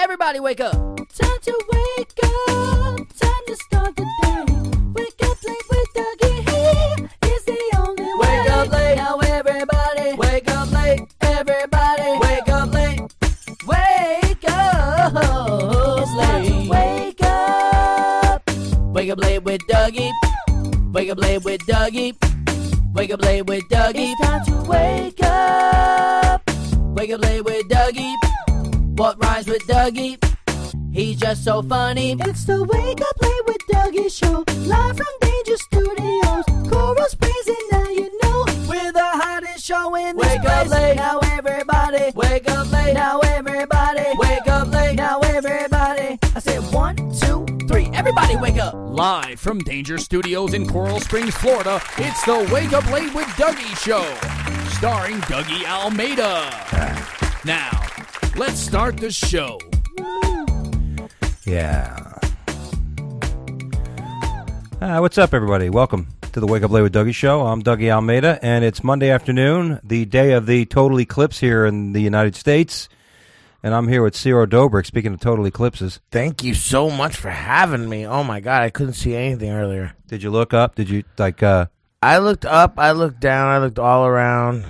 Everybody wake up. Time to wake up. Time to start the day. Wake up late with Dougie. He is the only way. Wake up late. Now everybody. Wake up late. Everybody. Wake up late. Wake up. It's time to wake up. Wake up late with Dougie. Wake up late with Dougie. Wake up late with Dougie. It's time to wake up. Wake up late with Dougie. What rhymes with Dougie? He's just so funny. It's the Wake Up Late with Dougie show. Live from Danger Studios. Coral Springs and now you know. We're the hottest show in this Wake up place. late. Now everybody. Wake up late. Now everybody. Wake up late. Now everybody. I said 1, 2, 3. Everybody wake up. Live from Danger Studios in Coral Springs, Florida, it's the Wake Up Late with Dougie show, starring Dougie Almeida. Now, let's start the show. Yeah. What's up, everybody? Welcome to the Wake Up Late with Dougie show. I'm Dougie Almeida, and it's Monday afternoon, the day of the total eclipse here in the United States. And I'm here with Ciro Dobrik, speaking of total eclipses. Thank you so much for having me. Oh, my God. I couldn't see anything earlier. Did you look up? Did you, I looked up. I looked down. I looked all around.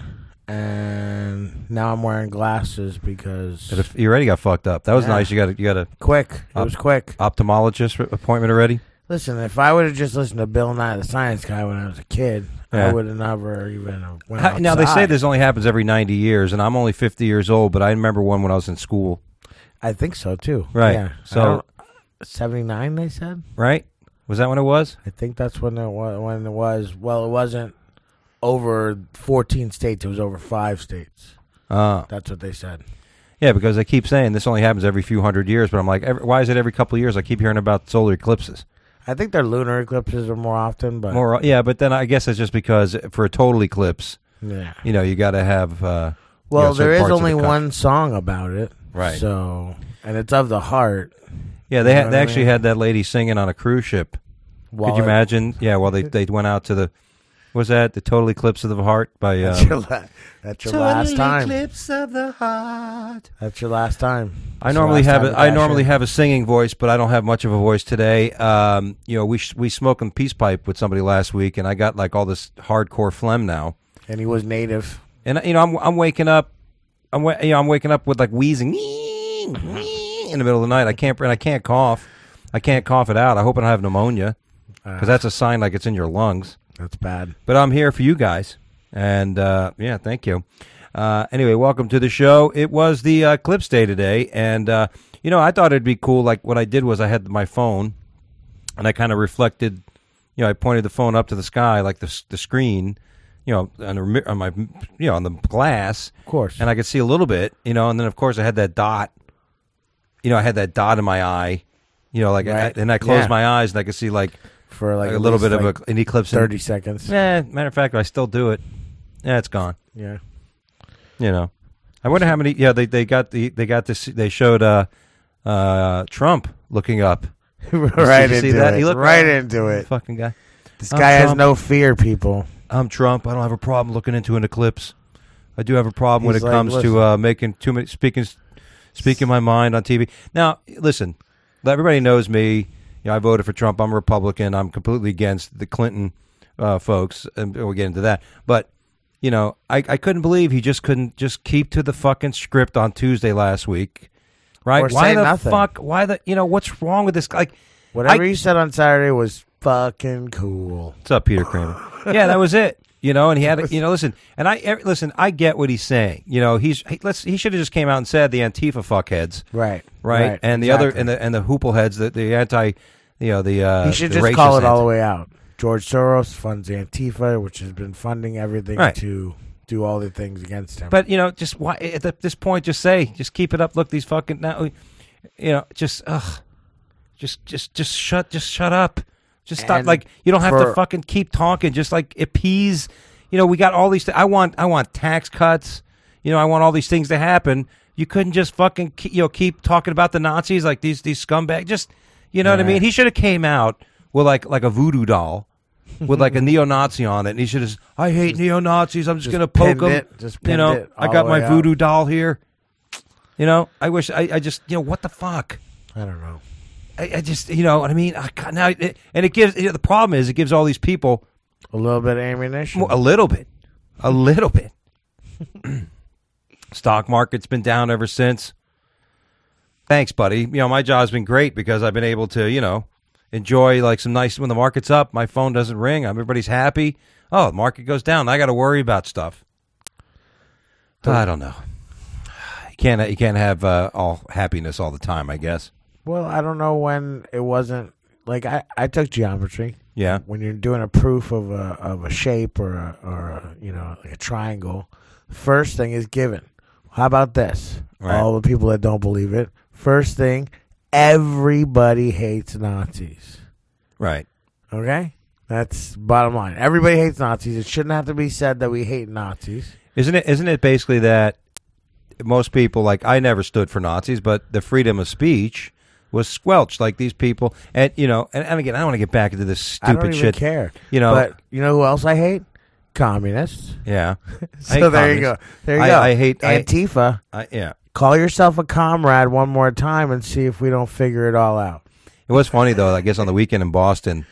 And now I'm wearing glasses because... you already got fucked up. That was nice. You got a quick. It was quick. Ophthalmologist appointment already? Listen, if I would have just listened to Bill Nye the Science Guy when I was a kid, Yeah. I would have never even went outside. Now, they say this only happens every 90 years, and I'm only 50 years old, but I remember one when I was in school. I think so, too. Right. Yeah. So 79, they said? Right? Was that when it was? I think that's when it was. Well, it wasn't over 14 states. It was over 5 states. That's what they said. Yeah, because they keep saying this only happens every few hundred years, but I'm like, why is it every couple of years I keep hearing about solar eclipses? I think their lunar eclipses are more often, but but then I guess it's just because for a total eclipse, yeah, you got to have. Well, there is only one song about it, right? So, and it's of the heart. Yeah, they actually had that lady singing on a cruise ship. Could you imagine? Yeah, well, they went out to the. Was that the Total Eclipse of the Heart by? That's your last time. Eclipse of the Heart. That's your last time. I normally have a singing voice, but I don't have much of a voice today. We smoked a peace pipe with somebody last week, and I got like all this hardcore phlegm now. And he was native. And I'm waking up. I'm waking up with like wheezing in the middle of the night. I can't cough. I can't cough it out. I hope I don't have pneumonia because that's a sign like it's in your lungs. That's bad. But I'm here for you guys. And, thank you. Anyway, welcome to the show. It was the Eclipse Day today. And, I thought it'd be cool. Like, what I did was I had my phone, and I kind of reflected, I pointed the phone up to the sky, like the screen, on the glass. Of course. And I could see a little bit, and then, of course, I had that dot. I had that dot in my eye, right. and I closed my eyes, and I could see, like, for like a little bit of an eclipse. 30 seconds. Matter of fact, I still do it. Yeah, it's gone. Yeah. I wonder how many. Yeah, they got this. They showed Trump looking up. Right Did you see into that? it. He looked right into it. Fucking guy. This guy has no fear, people. I'm Trump. I don't have a problem looking into an eclipse. I do have a problem when it He's like, comes to making too many speaking my mind on TV. Now, listen, everybody knows me. I voted for Trump. I'm a Republican. I'm completely against the Clinton folks, and we'll get into that. But, I couldn't believe he just couldn't just keep to the fucking script on Tuesday last week, right? Or Why say the nothing. fuck? Why the? What's wrong with this guy? Like, Whatever you said on Saturday was fucking cool. What's up, Peter Kramer? Yeah, that was it. And he had, listen, and I get what he's saying. He should have just came out and said the Antifa fuckheads, Right. and the other and the hoople heads, the anti, the he should the just call it racist all the way out. George Soros funds Antifa, which has been funding everything to do all the things against him. But just why at this point, just keep it up. Look, these fucking now, just shut up. Just stop. And like, you don't have to fucking keep talking. Just like appease. We got all these. I want tax cuts. I want all these things to happen. You couldn't just fucking keep talking about the Nazis like these scumbags. Just what I mean. He should have came out with like a voodoo doll with like a neo-Nazi on it, and he should have. I hate neo-Nazis. I'm just gonna poke them. Just pinned it I got my voodoo doll here. You know, I wish I just what the fuck. I don't know. I just you know what I mean. Now and it gives the problem is it gives all these people A little bit of ammunition. a little bit. Stock market's been down ever since. Thanks, buddy. You know, my job's been great because I've been able to, enjoy like some nice when the market's up. My phone doesn't ring. Everybody's happy. Oh, the market goes down. I got to worry about stuff. I don't know. You can't have all happiness all the time, I guess. Well, I don't know when it wasn't like I took geometry. Yeah. When you're doing a proof of a shape or a like a triangle, first thing is given. How about this? Right. All the people that don't believe it. First thing, everybody hates Nazis. Right. Okay? That's bottom line. Everybody hates Nazis. It shouldn't have to be said that we hate Nazis. Isn't it basically that most people, like, I never stood for Nazis, but the freedom of speech was squelched, like these people. And, and again, I don't want to get back into this stupid I don't even shit. care. You know. But you know who else I hate? Communists. Yeah. So there you go. There you go. I hate Antifa. Yeah. Call yourself a comrade one more time and see if we don't figure it all out. It was funny, though, I guess on the weekend in Boston,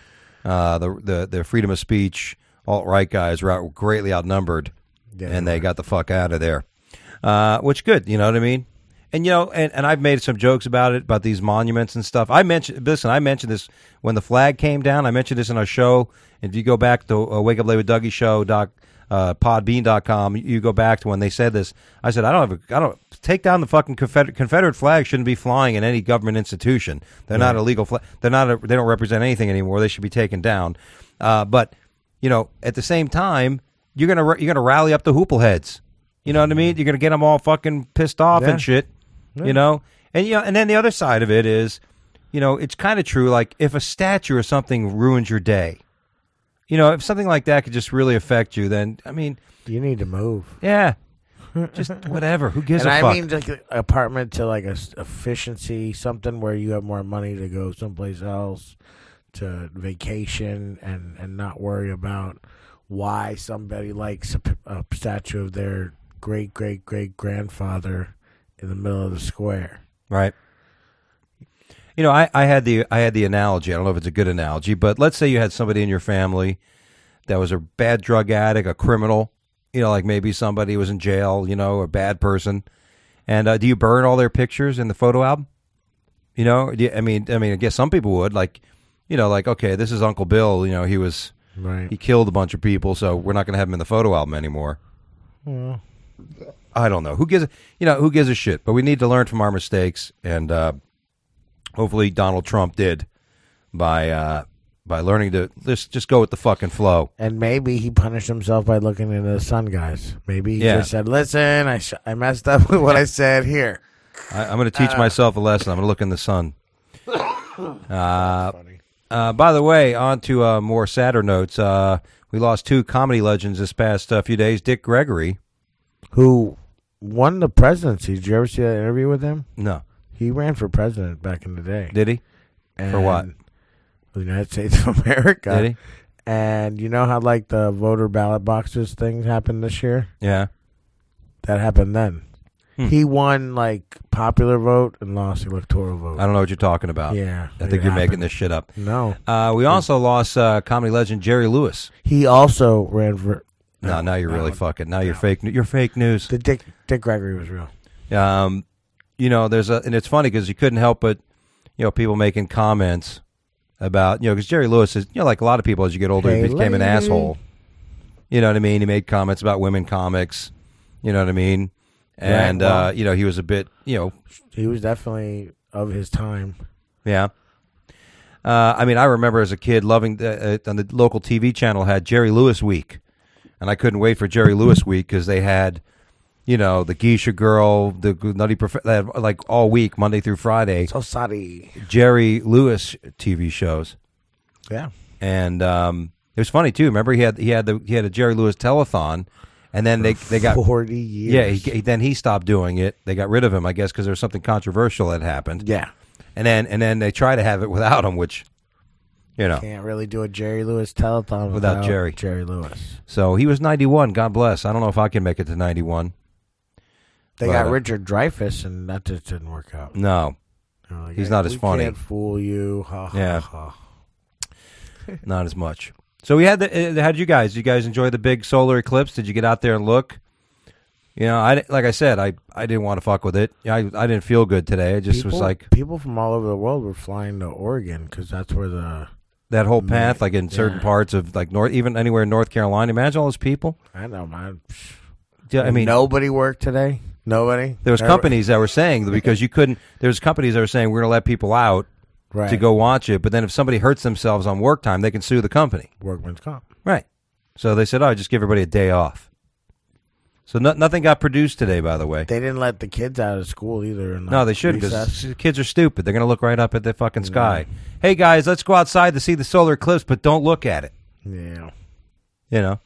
the freedom of speech alt-right guys were greatly outnumbered, and they got the fuck out of there. Which good, you know what I mean? And, and I've made some jokes about these monuments and stuff. I mentioned this when the flag came down. I mentioned this in our show. If you go back to Wake Up Late with Dougie show, podbean.com, you go back to when they said this. I said, I don't take down the fucking Confederate flag. Shouldn't be flying in any government institution. They're not a legal flag. They don't represent anything anymore. They should be taken down. But at the same time, you're gonna rally up the hoople heads. You know what I mean? You're gonna get them all fucking pissed off and shit. Yeah. And then the other side of it is, it's kind of true. Like if a statue or something ruins your day, if something like that could just really affect you, then I mean, you need to move. Yeah, just whatever. Who gives a fuck? I mean, like an apartment to like a efficiency, something where you have more money to go someplace else to vacation and not worry about why somebody likes a statue of their great great great grandfather in the middle of the square. Right. I had the analogy. I don't know if it's a good analogy, but let's say you had somebody in your family that was a bad drug addict, a criminal, like maybe somebody was in jail, a bad person. And do you burn all their pictures in the photo album? I mean, I guess some people would, like, like, okay, this is Uncle Bill, he was he killed a bunch of people, so we're not going to have him in the photo album anymore. Well, I don't know. Who gives a shit? But we need to learn from our mistakes, and hopefully Donald Trump did by learning to just go with the fucking flow. And maybe he punished himself by looking into the sun, guys. Maybe he just said, listen, I messed up with what I said here. I'm going to teach myself a lesson. I'm going to look in the sun. By the way, on to more sadder notes. We lost two comedy legends this past few days. Dick Gregory, who won the presidency. Did you ever see that interview with him? No. He ran for president back in the day. Did he? For what? The United States of America. Did he? And you know how like the voter ballot boxes thing happened this year? Yeah. That happened then. He won like popular vote and lost electoral vote. I don't know what you're talking about. Yeah. I think you're making this shit up. No. We also lost comedy legend Jerry Lewis. He also ran for... No, now you're really fucking... Now you're fake. You're fake news. The Dick Gregory was real. There's and it's funny because you couldn't help but, people making comments about, because Jerry Lewis is, like a lot of people as you get older, he became an asshole. You know what I mean? He made comments about women comics. You know what I mean? And, he was a bit, He was definitely of his time. Yeah. I remember as a kid loving, on the local TV channel had Jerry Lewis Week. And I couldn't wait for Jerry Lewis Week because they had, the Geisha Girl, the Nutty Professor, like all week, Monday through Friday. So sorry. Jerry Lewis TV shows. Yeah. And it was funny, too. Remember, he had a Jerry Lewis telethon. And then they got 40 years. Yeah, then he stopped doing it. They got rid of him, I guess, because there was something controversial that happened. Yeah. And then they try to have it without him, which, can't really do a Jerry Lewis telethon without Jerry Lewis. So he was 91. God bless. I don't know if I can make it to 91. They But, got Richard Dreyfuss, and that just didn't work out. No, They're like, he's not as funny. We can't fool you. Ha, ha, Yeah. ha. not as much. So we had how did you guys? Did you guys enjoy the big solar eclipse? Did you get out there and look? You know, like I said, I didn't want to fuck with it. I didn't feel good today. It just was like people from all over the world were flying to Oregon because that's where the that whole path, like in certain parts of like even anywhere in North Carolina. Imagine all those people. I know, man. Yeah, I mean, nobody worked today. Nobody. there was companies that were saying that because you couldn't. There was companies that were saying we're going to let people out to go watch it, but then if somebody hurts themselves on work time, they can sue the company. Workman's comp. Right. So they said, "Oh, just give everybody a day off." So nothing got produced today, by the way. They didn't let the kids out of school either. No, they shouldn't because kids are stupid. They're going to look right up at the fucking sky. Hey, guys, let's go outside to see the solar eclipse, but don't look at it. Yeah. You know.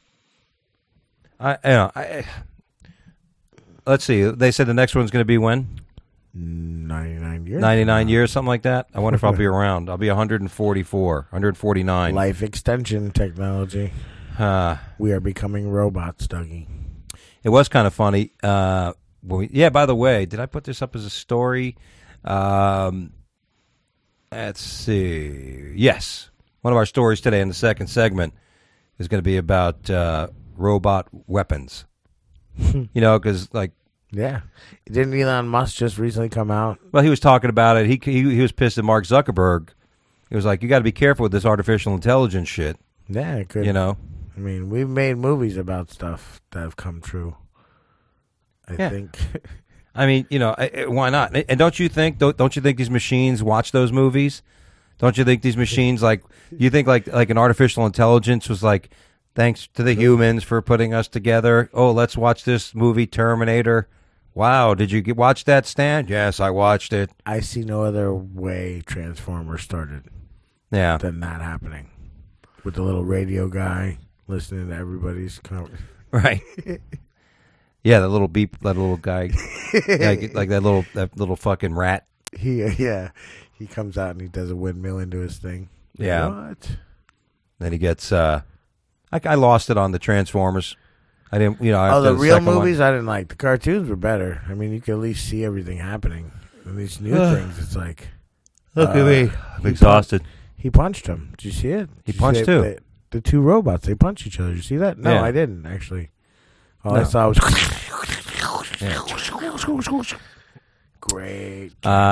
Let's see. They said the next one's going to be when? 99 years. 99 years, something like that. I wonder if I'll be around. I'll be 144, 149. Life extension technology. We are becoming robots, Dougie. It was kind of funny. By the way, did I put this up as a story? Let's see. Yes. One of our stories today in the second segment is going to be about robot weapons. You know, because, like... Yeah. Didn't Elon Musk just recently come out? Well, he was talking about it. He was pissed at Mark Zuckerberg. He was like, you got to be careful with this artificial intelligence shit. Yeah, it could. You know? I mean, we've made movies about stuff that have come true. I think. I mean, you know, why not? And don't you think these machines watch those movies? Don't you think these machines, like, you think like an artificial intelligence was like, thanks to the humans for putting us together. Oh, let's watch this movie, Terminator. Wow, did you watch that, Stan? Yes, I watched it. I see no other way Transformers started than that happening. With the little radio guy listening to everybody's conversation. Right. Yeah, that little beep, that little guy, like that little fucking rat. He comes out and he does a windmill into his thing. Yeah. What? Then he gets. I lost it on the Transformers. I didn't. You know. The real movies I didn't like. The cartoons were better. I mean, you could at least see everything happening. And these new things, it's like. Look at me. I'm exhausted. He punched him. Did you see it? He punched too. The two robots, they punch each other. Did you see that? No, Yeah. I didn't actually. All I saw was great.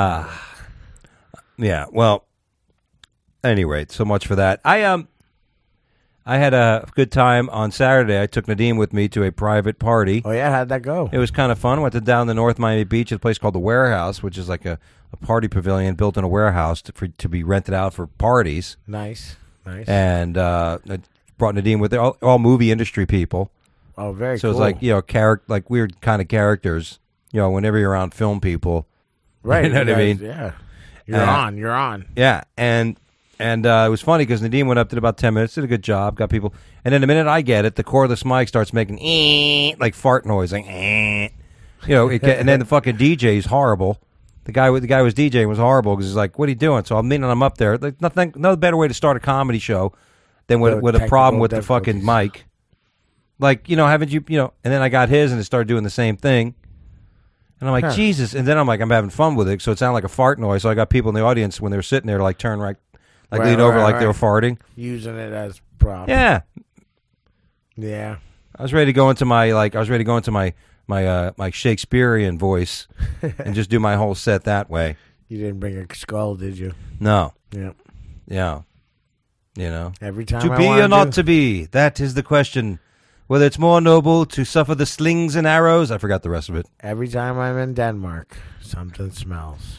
Yeah. Well. At any rate, so much for that. I had a good time on Saturday. I took Nadim with me to a private party. Oh yeah, how'd that go? It was kind of fun. Went down to North Miami Beach at a place called the Warehouse, which is like a party pavilion built in a warehouse to be rented out for parties. Nice. And I brought Nadim with all movie industry people. Oh, very so cool. So it's like, you know, like weird kind of characters, you know, whenever you're around film people. Right. You know what I mean? Yeah. You're on. Yeah. And it was funny because Nadim went up to about 10 minutes, did a good job, got people. And then the minute I get it, the cordless mic starts making like fart noise, like you know. And then the fucking DJ is horrible. The guy who was DJing was horrible because he's like, "What are you doing?" So I'm up there. Like no better way to start a comedy show than with a problem with the fucking mic. Like, you know, haven't you, you know? And then I got his, and it started doing the same thing. And I'm like, Jesus. And then I'm like, I'm having fun with it, so it sounded like a fart noise. So I got people in the audience when they were sitting there, like turn right. Like lean over like they were farting. Using it as prop. Yeah. Yeah. I was ready to go into my my Shakespearean voice and just do my whole set that way. You didn't bring a skull, did you? No. Yeah. Yeah. You know. Every time to be or not to be, that is the question. Whether it's more noble to suffer the slings and arrows. I forgot the rest of it. Every time I'm in Denmark, something smells.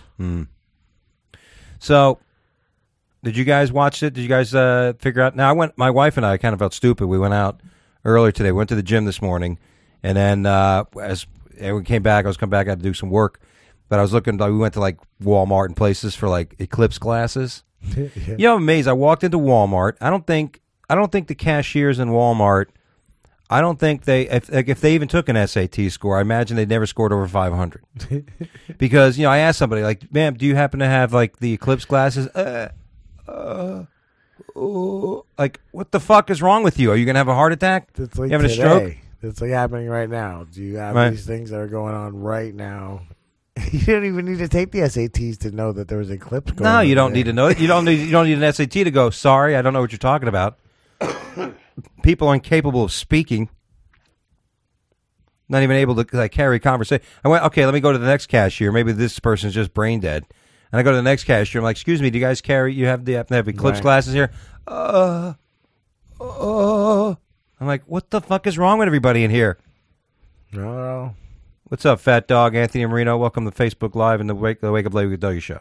So, did you guys watch it? Did you guys figure out? Now, my wife and I kind of felt stupid. We went out earlier today. We went to the gym this morning. And then as we came back, I was coming back. I had to do some work. But I was looking, we went to like Walmart and places for like eclipse glasses. Yeah. You know, I'm amazed. I walked into Walmart. I don't think the cashiers in Walmart, I don't think if they even took an SAT score, I imagine they'd never scored over 500. Because, you know, I asked somebody, like, ma'am, do you happen to have like the eclipse glasses? Like, what the fuck is wrong with you? Are you going to have a heart attack? It's like you having today. a stroke? It's like happening right now. Do you have Right. these things that are going on right now? You don't even need to take the SATs to know that there was an eclipse going on. No, you don't there. need to know it. You don't need an SAT to go, sorry, I don't know what you're talking about. People are incapable of speaking. Not even able to carry conversation. I went, okay, let me go to the next cashier. Maybe this person's just brain dead. And I go to the next cashier. I'm like, excuse me, do you guys you have eclipse Right. glasses here? I'm like, what the fuck is wrong with everybody in here? No. What's up, Fat Dog? Anthony Marino. Welcome to Facebook Live and the Wake Up Late with Dougie show.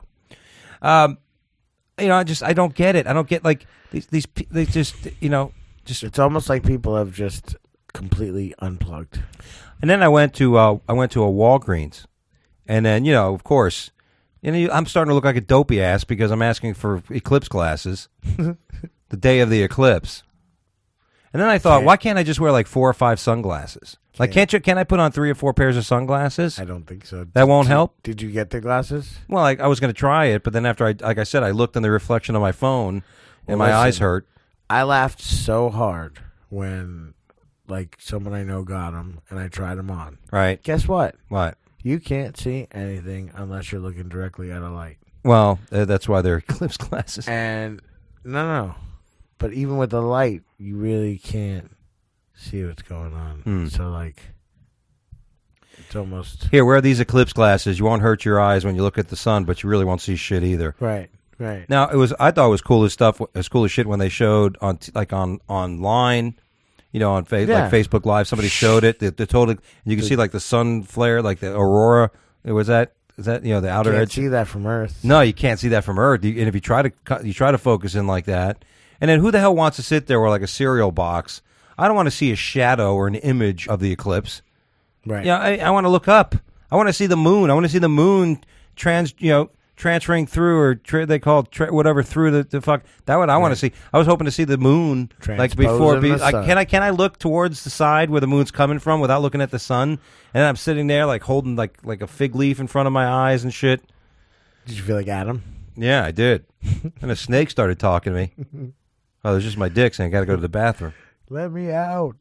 I don't get it. I don't get these they just It's almost like people have just completely unplugged. And then I went to a Walgreens, and then of course, I'm starting to look like a dopey ass because I'm asking for eclipse glasses, the day of the eclipse. And then I thought, why can't I just wear like 4 or 5 sunglasses? Like, can I put on 3 or 4 pairs of sunglasses? I don't think so. That won't help? Did you get the glasses? Well, I was going to try it, but then after I looked in the reflection of my phone, and my eyes hurt. I laughed so hard when, someone I know got them, and I tried them on. Right? Guess what? What? You can't see anything unless you're looking directly at a light. Well, that's why they're eclipse glasses. And no. But even with the light, you really can't see what's going on. So, it's almost... Here, wear these eclipse glasses. You won't hurt your eyes when you look at the sun, but you really won't see shit either. Right. Now, I thought it was cool as stuff, as cool as shit when they showed on online, on Facebook Live. Somebody showed it. The total, you can see the sun flare, the aurora. Is that the outer Can't edge? see that from Earth. No, you can't see that from Earth. And if you try to focus in like that, and then who the hell wants to sit there with a cereal box? I don't want to see a shadow or an image of the eclipse. Right. Yeah, I want to look up. I want to see the moon. I want to see the moon transferring through, or they call it whatever, through the fuck. That's what I want to see. I was hoping to see the moon before. Transposing the sun. Can I look towards the side where the moon's coming from without looking at the sun? And I'm sitting there holding like a fig leaf in front of my eyes and shit. Did you feel like Adam? Yeah, I did. And a snake started talking to me. Oh, it was just my dick saying I got to go to the bathroom. Let me out.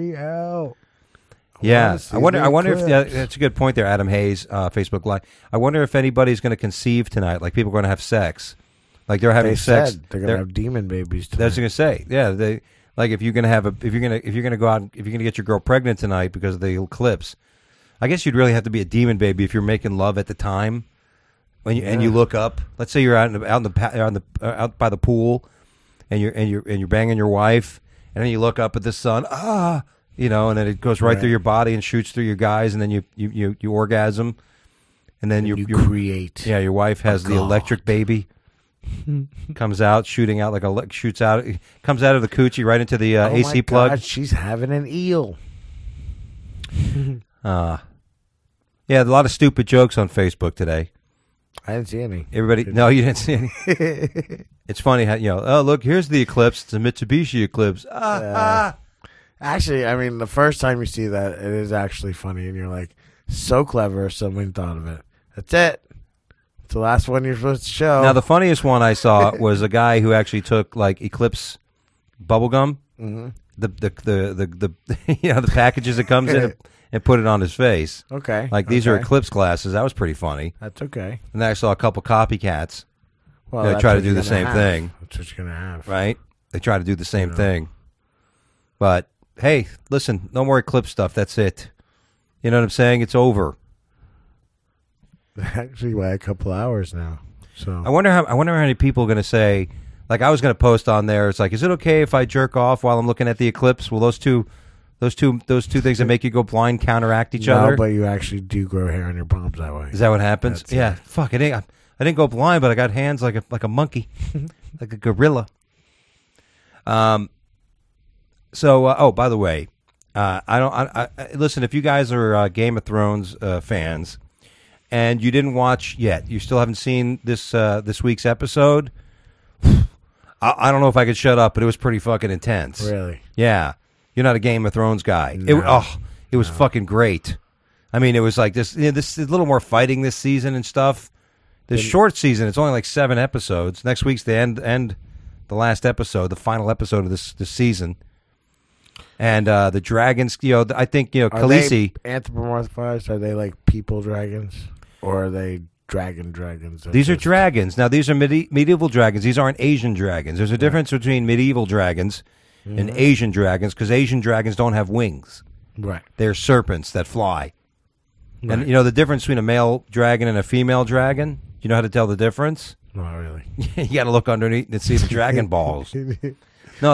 Yeah, I wonder if that's a good point there, Adam Hayes, Facebook Live. I wonder if anybody's going to conceive tonight. Like, people are going to have sex, they're having sex. They're going to have demon babies tonight. That's what I was going to say. Yeah, they if you're going to go out, if you're going to get your girl pregnant tonight because of the eclipse, I guess you'd really have to be a demon baby if you're making love at the time when and you look up. Let's say you're out by the pool, and you're banging your wife, and then you look up at the sun. And then it goes right through your body and shoots through your guys, and then you orgasm, and then you create. Yeah, your wife has the electric baby. Comes out shooting out comes out of the coochie right into the AC my plug. God, she's having an eel. Yeah, a lot of stupid jokes on Facebook today. I didn't see any. No, you didn't see any. It's funny how oh, look, here's the eclipse. It's a Mitsubishi eclipse. Actually, I mean, the first time you see that, it is actually funny, and you're like, so clever, someone thought of it. That's it. It's the last one you're supposed to show. Now, the funniest one I saw was a guy who actually took eclipse bubble gum, the the packages it comes in, and put it on his face. Okay. These are eclipse glasses. That was pretty funny. That's okay. And then I saw a couple copycats. Well, They that's try to what do you're the gonna same have. thing. That's what you're going to have. Right? They try to do the same thing. But, hey, listen, no more eclipse stuff. That's it. You know what I'm saying? It's over. Actually, by a couple hours now. So I wonder how many people are going to say, I was going to post on there. It's is it okay if I jerk off while I'm looking at the eclipse? Will those two things that make you go blind counteract each other? No, but you actually do grow hair on your palms that way. Is that what happens? That's Yeah. it. Fuck. I didn't go blind, but I got hands like a monkey, like a gorilla. So, by the way, I listen. If you guys are Game of Thrones fans, and you didn't watch yet, you still haven't seen this week's episode. I don't know if I could shut up, but it was pretty fucking intense. Really? Yeah, you're not a Game of Thrones guy. No. It was fucking great. I mean, it was like this. This a little more fighting this season and stuff. The short season, it's only 7 episodes. Next week's the end, the last episode, the final episode of this season. And the dragons, I think, Are Khaleesi. they anthropomorphized? Are they like people dragons? Or are they dragons? These are dragons. Now, these are medieval dragons. These aren't Asian dragons. There's a difference between medieval dragons and Asian dragons, because Asian dragons don't have wings. Right. They're serpents that fly. Right. And, the difference between a male dragon and a female dragon? You know how to tell the difference? Not really. You got to look underneath and see the dragon balls. No,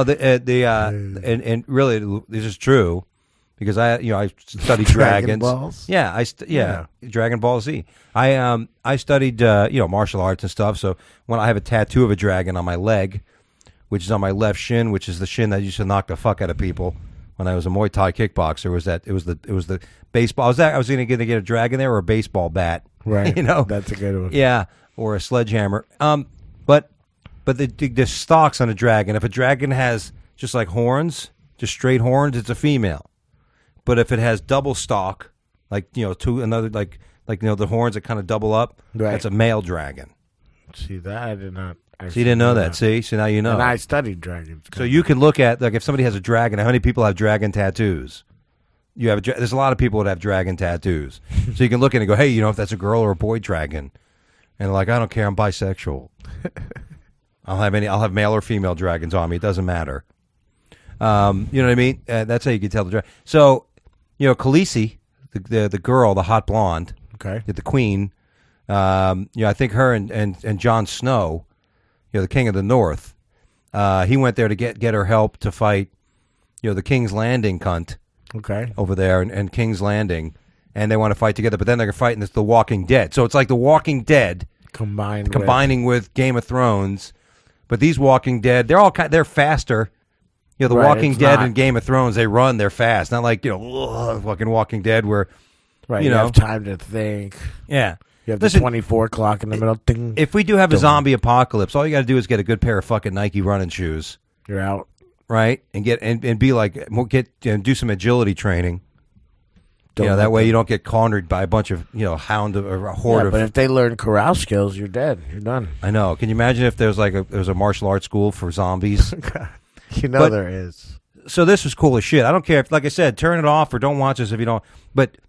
and really, this is true, because I studied Dragon dragons. balls? Yeah, Dragon Ball Z. I studied martial arts and stuff. So when I have a tattoo of a dragon on my leg, which is on my left shin, which is the shin that used to knock the fuck out of people when I was a Muay Thai kickboxer, it was the baseball. I was going to get a dragon there or a baseball bat. Right. That's a good one. Yeah, or a sledgehammer. But the stalks on a dragon, if a dragon has just like horns, just straight horns, it's a female. But if it has double stalk, like the horns that kind of double up, right, that's a male dragon. See, that I did not. So you didn't know that. See, so now you know. And I studied dragons. So you can look at, like, if somebody has a dragon. How many people have dragon tattoos? There's a lot of people that have dragon tattoos. So you can look at it and go, hey, if that's a girl or a boy dragon, and like, I don't care, I'm bisexual. I'll have male or female dragons on me. It doesn't matter. You know what I mean? That's how you can tell the dragon. So, Khaleesi, the girl, the hot blonde, okay, the queen. I think her and Jon Snow, the king of the North. He went there to get her help to fight, the King's Landing cunt. Okay. Over there and King's Landing, and they want to fight together. But then they're fighting The Walking Dead. So it's like The Walking Dead combining with Game of Thrones. But these Walking Dead, they're faster. The right, Walking Dead and Game of Thrones, they run, they're fast. Not like fucking Walking Dead where you have time to think. Yeah. You have the 24 clock in the middle. Ding, if we do have a zombie apocalypse, all you got to do is get a good pair of fucking Nike running shoes. You're out. Right? And be like, do some agility training. That way you don't get cornered by a bunch of, hound or a horde of. But if they learn corral skills, you're dead. You're done. I know. Can you imagine if there's a martial arts school for zombies? There is. So this was cool as shit. I don't care if, like I said, turn it off or don't watch this if you don't. But,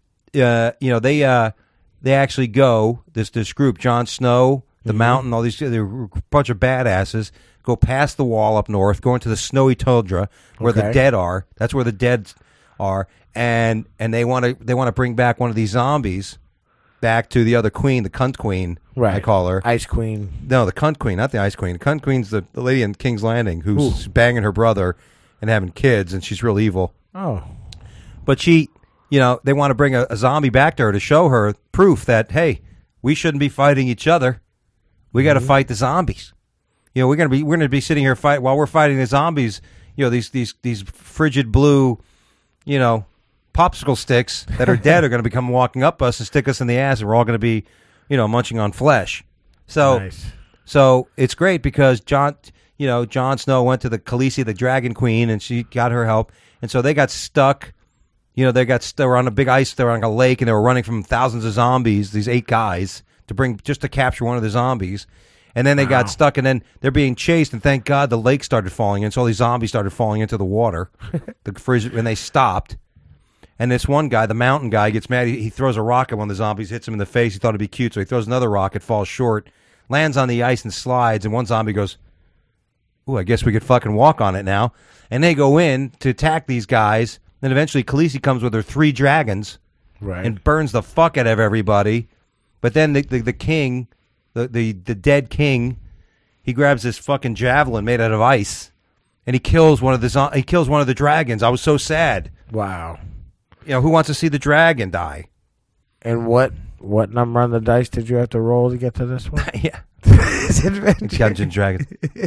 they actually go, this group, Jon Snow, the Mountain, all these, they're a bunch of badasses, go past the wall up north, go into the snowy tundra where the dead are. That's where the dead are, and they want to bring back one of these zombies back to the other queen, the cunt queen. Right. I call her Ice Queen. No, the cunt queen, not the Ice Queen. The cunt queen's the lady in King's Landing who's banging her brother and having kids, and she's real evil. Oh, but she, they want to bring a zombie back to her to show her proof that, hey, we shouldn't be fighting each other. We got to fight the zombies. We're gonna be sitting here while we're fighting the zombies. These frigid blue, popsicle sticks that are dead are going to come walking up us and stick us in the ass, and we're all going to be, munching on flesh. So, nice. So it's great because Jon Snow went to the Khaleesi, the Dragon Queen, and she got her help, and so they got stuck. They were on a big ice. They were on a lake, and they were running from thousands of zombies. These 8 guys to capture one of the zombies. And then they got stuck, and then they're being chased, and thank God the lake started falling in, so all these zombies started falling into the water. And they stopped. And this one guy, the mountain guy, gets mad. He throws a rock at one of the zombies, hits him in the face. He thought it'd be cute, so he throws another rock. It falls short, lands on the ice and slides, and one zombie goes, ooh, I guess we could fucking walk on it now. And they go in to attack these guys. Then eventually Khaleesi comes with her 3 dragons and burns the fuck out of everybody. But then the king, the dead king, he grabs this fucking javelin made out of ice, and he kills one of the dragons. I was so sad. Wow. Who wants to see the dragon die? And what number on the dice did you have to roll to get to this one? Yeah. Dungeons and Dragons.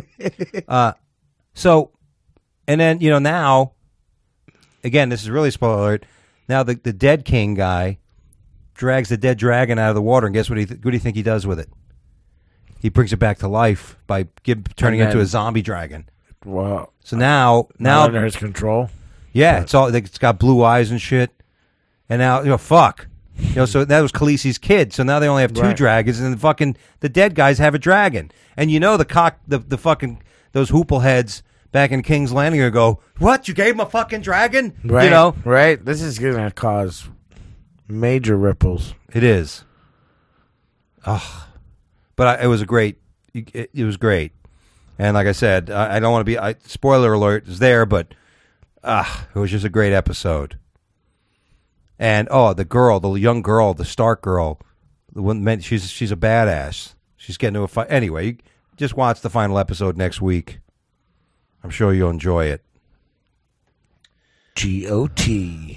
So, and then, now, again, this is really a spoiler alert. Now the dead king guy drags the dead dragon out of the water, and guess what do you think he does with it? He brings it back to life by turning it into a zombie dragon. Wow. So now under his control. Yeah, it's got blue eyes and shit. And now, fuck. So that was Khaleesi's kid. So now they only have 2 dragons, and the dead guys have a dragon. And the fucking those hoople heads back in King's Landing and go, what? You gave him a fucking dragon? Right. You know? Right. This is going to cause major ripples. It is. But it was a great. It was great, and like I said, I don't want to be. Spoiler alert is there, but it was just a great episode. And the young girl, the Stark girl, the one, she's a badass. She's getting to a fight. Anyway, you just watch the final episode next week. I'm sure you'll enjoy it. GOT.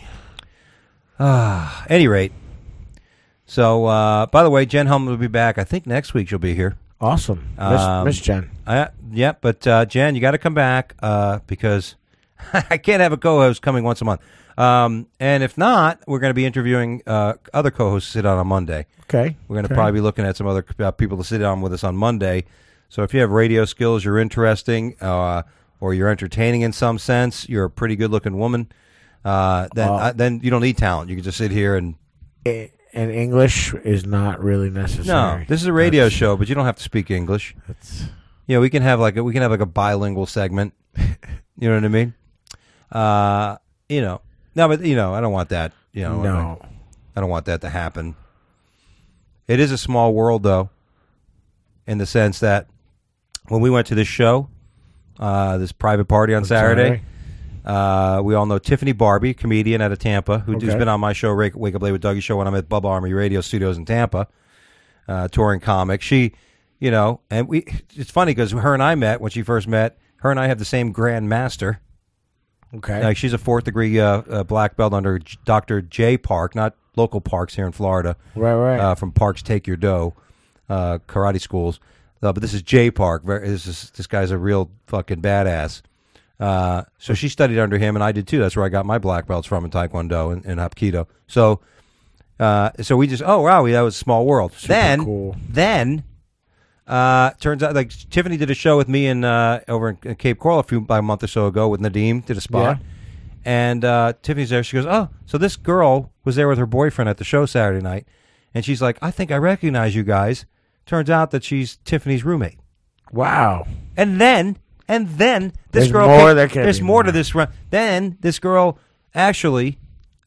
Any rate. So, by the way, Jen Hellman will be back. I think next week she'll be here. Awesome. Miss Jen. Yeah, but Jen, you got to come back because I can't have a co-host coming once a month. And if not, we're going to be interviewing other co-hosts to sit on Monday. Okay. We're going to probably be looking at some other people to sit on with us on Monday. So if you have radio skills, you're interesting, or you're entertaining in some sense, you're a pretty good-looking woman, then you don't need talent. You can just sit here and... And English is not really necessary. No, this is a radio show, but you don't have to speak English. We can have like a bilingual segment. You know what I mean? No, but I don't want that. No, I don't want that to happen. It is a small world, though, in the sense that when we went to this show, this private party on Saturday. We all know Tiffany Barbie, comedian out of Tampa, who's been on my show, Wake Up Late with Dougie show, when I'm at Bubba Army Radio Studios in Tampa, touring comic. She, and it's funny because her and I met when she first met. Her and I have the same Grand Master. Okay. Like she's a 4th degree black belt under Dr. J Park, not local parks here in Florida. Right. From Parks Take Your Dough, karate schools. But this is J Park. This guy's a real fucking badass. So she studied under him, and I did too. That's where I got my black belts from in Taekwondo and Hapkido. So we just, that was a small world. Super cool. Then turns out like Tiffany did a show with me over in Cape Coral about a month or so ago with Nadeem, did a spot. Yeah. And Tiffany's there. She goes, so this girl was there with her boyfriend at the show Saturday night, and she's like, I think I recognize you guys. Turns out that she's Tiffany's roommate. Wow. And then this there's girl more, there's more to this run. Then this girl actually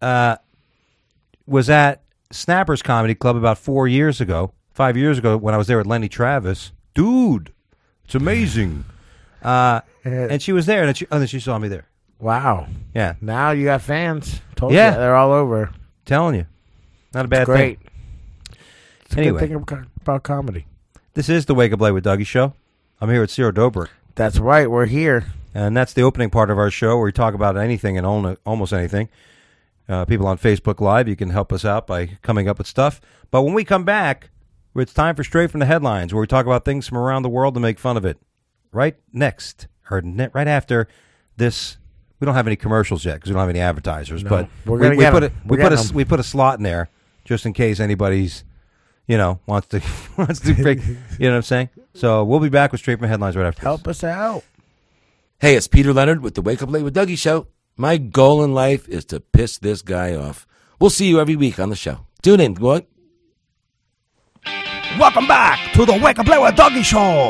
was at Snappers Comedy Club about 5 years ago when I was there with Lenny Travis. Dude, it's amazing. And she was there, and then she saw me there. Wow. Yeah. Now you got fans. Told you, they're all over. Telling you. Not a bad thing. It's a anyway, good thing about comedy. This is the Wake Up Late with Dougie show. I'm here with Ciro Dobrik. That's right. We're here. And that's the opening part of our show where we talk about anything and almost anything. People on Facebook Live, you can help us out by coming up with stuff. But when we come back, it's time for Straight from the Headlines, where we talk about things from around the world and make fun of it. Right after this. We don't have any commercials yet because we don't have any advertisers. No, but we put a slot in there just in case anybody's, wants to break. You know what I'm saying? So we'll be back with Straight from the Headlines right after Help this. us out. Hey, it's Peter Leonard with the Wake Up Late with Dougie show. My goal in life is to piss this guy off. We'll see you every week on the show. Tune in. What? Welcome back to the Wake Up Late with Dougie show.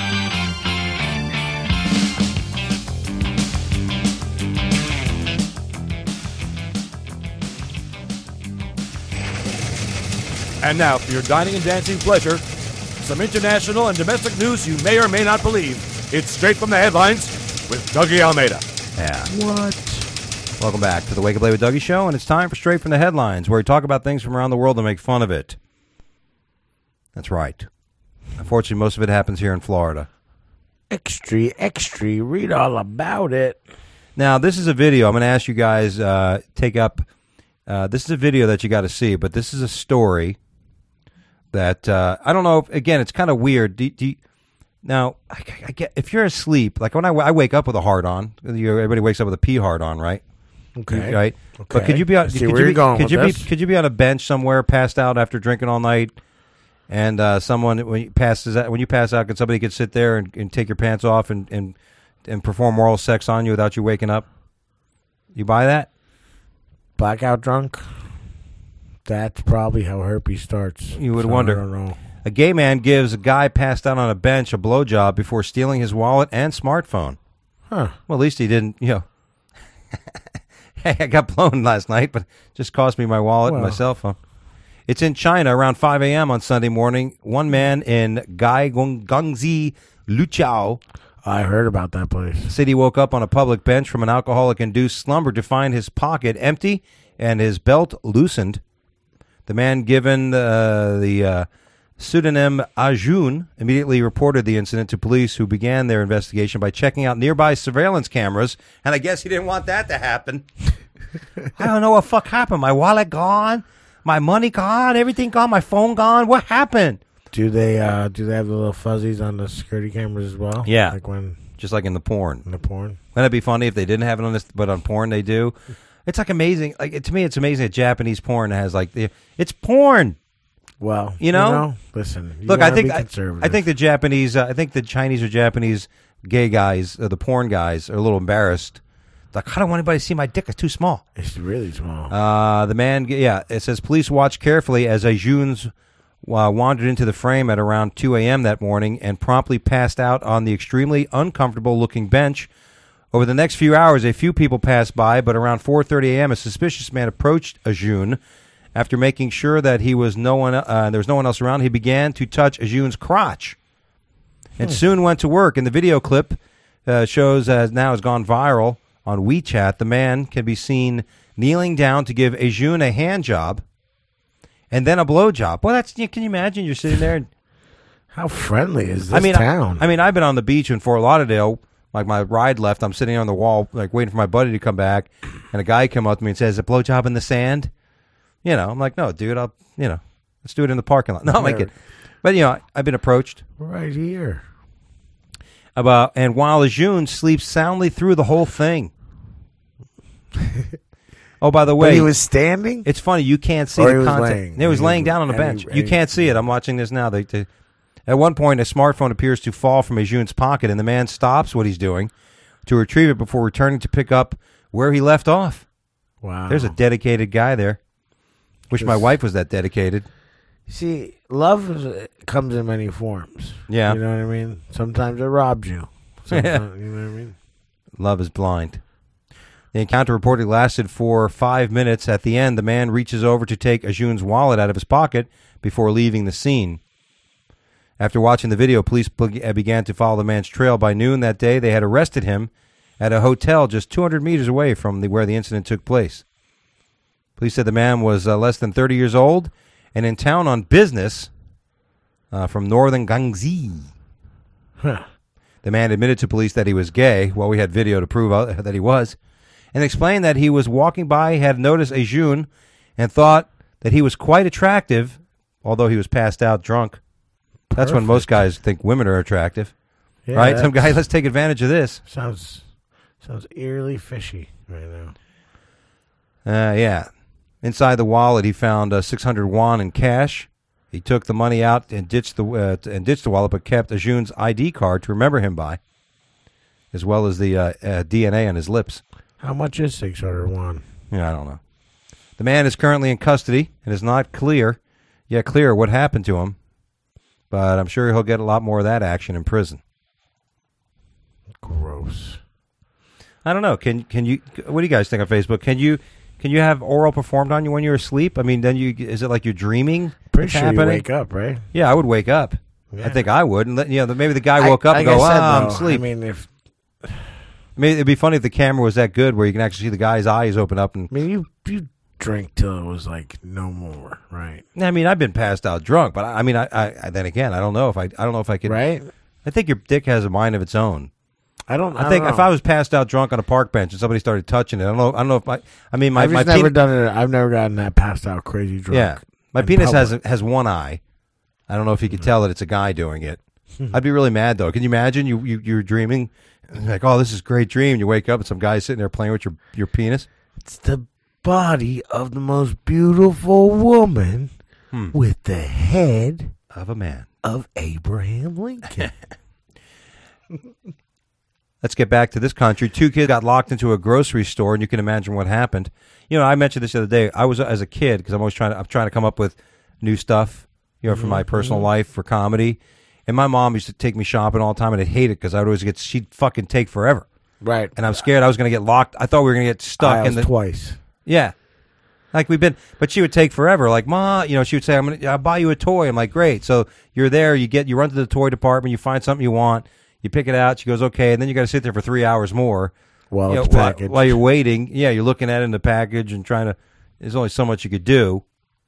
And now, for your dining and dancing pleasure, some international and domestic news you may or may not believe. It's Straight from the Headlines with Dougie Almeida. Yeah. What? Welcome back to the Wake Up Late with Dougie show, and it's time for Straight from the Headlines, where we talk about things from around the world and make fun of it. That's right. Unfortunately, most of it happens here in Florida. Extra, read all about it. Now, this is a video. I'm going to ask you guys take up. This is a video that you got to see, but this is a story that I don't know. Again, it's kind of weird. Now, I get if you're asleep, like when I wake up with a hard on. Everybody wakes up with a pee hard on, right? Okay. Right. Okay. But could you be on? Could you be on a bench somewhere, passed out after drinking all night, and someone when you pass out, could somebody could sit there and take your pants off and perform oral sex on you without you waking up? You buy that? Blackout drunk? That's probably how herpes starts. You would wonder. I don't know. A gay man gives a guy passed out on a bench a blowjob before stealing his wallet and smartphone. Huh. Well, at least he didn't, Hey, I got blown last night, but just cost me my wallet and my cell phone. It's in China around 5 a.m. on Sunday morning. One man in Guangxi, Luqiao I heard about that place. said he woke up on a public bench from an alcoholic-induced slumber to find his pocket empty and his belt loosened. The man, given the pseudonym Ajun, immediately reported the incident to police, who began their investigation by checking out nearby surveillance cameras. And I guess he didn't want that to happen. I don't know what fuck happened. My wallet gone, my money gone, everything gone, my phone gone. What happened? Do they have the little fuzzies on the security cameras as well? Yeah. Like when Just like in the porn. in the porn? Wouldn't it be funny if they didn't have it on this, but on porn they do? It's like amazing. Like to me, it's amazing that Japanese porn has like it's porn. Well, listen. You Look, gotta I think be conservative. I think the Japanese, I think the Chinese or Japanese gay guys, the porn guys, are a little embarrassed. Like, I don't want anybody to see my dick. It's too small. it's really small. The man, it says police watched carefully as Ajuns wandered into the frame at around 2 a.m. that morning and promptly passed out on the extremely uncomfortable-looking bench. Over the next few hours, a few people passed by, but around 4:30 a.m., a suspicious man approached Ajun. After making sure that there was no one else around, he began to touch Ajun's crotch, and soon went to work. In the video clip, shows now has gone viral on WeChat. The man can be seen kneeling down to give Ajun a hand job, and then a blow job. Well, can you imagine? You're sitting there. And, How friendly is this town? I mean, I've been on the beach in Fort Lauderdale. Like my ride left, I'm sitting on the wall, like waiting for my buddy to come back, and a guy came up to me and says, "A blow job in the sand." I'm like, no, dude, let's do it in the parking lot. No, I'm like, but I've been approached right here. and while Ajun sleeps soundly through the whole thing. Oh, by the way, But he was standing? it's funny, you can't see Or the he was content. laying. He was laying down on a bench. You can't see it. I'm watching this now. At one point, a smartphone appears to fall from Ajun's pocket, and the man stops what he's doing to retrieve it before returning to pick up where he left off. Wow. There's a dedicated guy there. Wish my wife was that dedicated. See, love comes in many forms. Yeah. You know what I mean? Sometimes it robs you. Sometimes, you know what I mean? Love is blind. The encounter reportedly lasted for 5 minutes. At the end, the man reaches over to take Ajun's wallet out of his pocket before leaving the scene. After watching the video, police began to follow the man's trail. By noon that day, they had arrested him at a hotel just 200 meters away from where the incident took place. Police said the man was less than 30 years old and in town on business from northern Guangxi. Huh. The man admitted to police that he was gay. Well, we had video to prove that he was. And explained that he was walking by, had noticed Ajun, and thought that he was quite attractive, although he was passed out drunk. That's when most guys think women are attractive. Yeah, right? Some guy, let's take advantage of this. Sounds eerily fishy right now. Yeah. Inside the wallet, he found 600 won in cash. He took the money out and ditched the wallet, but kept Ajun's ID card to remember him by, as well as the DNA on his lips. How much is 600 won? Yeah, I don't know. The man is currently in custody and is not clear what happened to him, but I'm sure he'll get a lot more of that action in prison. Gross. I don't know. Can you? What do you guys think on Facebook? Can you have oral performed on you when you're asleep? I mean, then is it like you're dreaming? Pretty it's sure happening? you wake up, right? Yeah, I would wake up. Yeah. I think I would, and maybe the guy woke up and go, I'm asleep. I mean, if it'd be funny if the camera was that good, where you can actually see the guy's eyes open up. And you drink till it was like no more, right? I mean, I've been passed out drunk, but I mean, I then again, I don't know if I could. Right? I think your dick has a mind of its own. I don't think know. if I was passed out drunk on a park bench and somebody started touching it, I don't know if my I've never done it. I've never gotten that passed out crazy drunk. Yeah, my penis has one eye. I don't know if you could tell that it's a guy doing it. I'd be really mad though. Can you imagine you're dreaming like, oh, this is a great dream. You wake up and some guy's sitting there playing with your penis. It's the body of the most beautiful woman with the head of a man of Abraham Lincoln. Let's get back to this country. 2 kids got locked into a grocery store, and you can imagine what happened. I mentioned this the other day. I was as a kid because I'm trying to come up with new stuff, for my personal life, for comedy. And my mom used to take me shopping all the time, and I'd hate it because she'd fucking take forever. Right. And I'm scared I was going to get locked. I thought we were going to get stuck in the twice. Yeah. Like we've been, but she would take forever. Like, Ma, she would say, I'll buy you a toy. I'm like, great. So you're there, you run to the toy department, you find something you want, you pick it out. She goes, okay. And then you got to sit there for 3 hours more. Well, it's packaged. While you're waiting. Yeah. You're looking at it in the package and trying to, there's only so much you could do.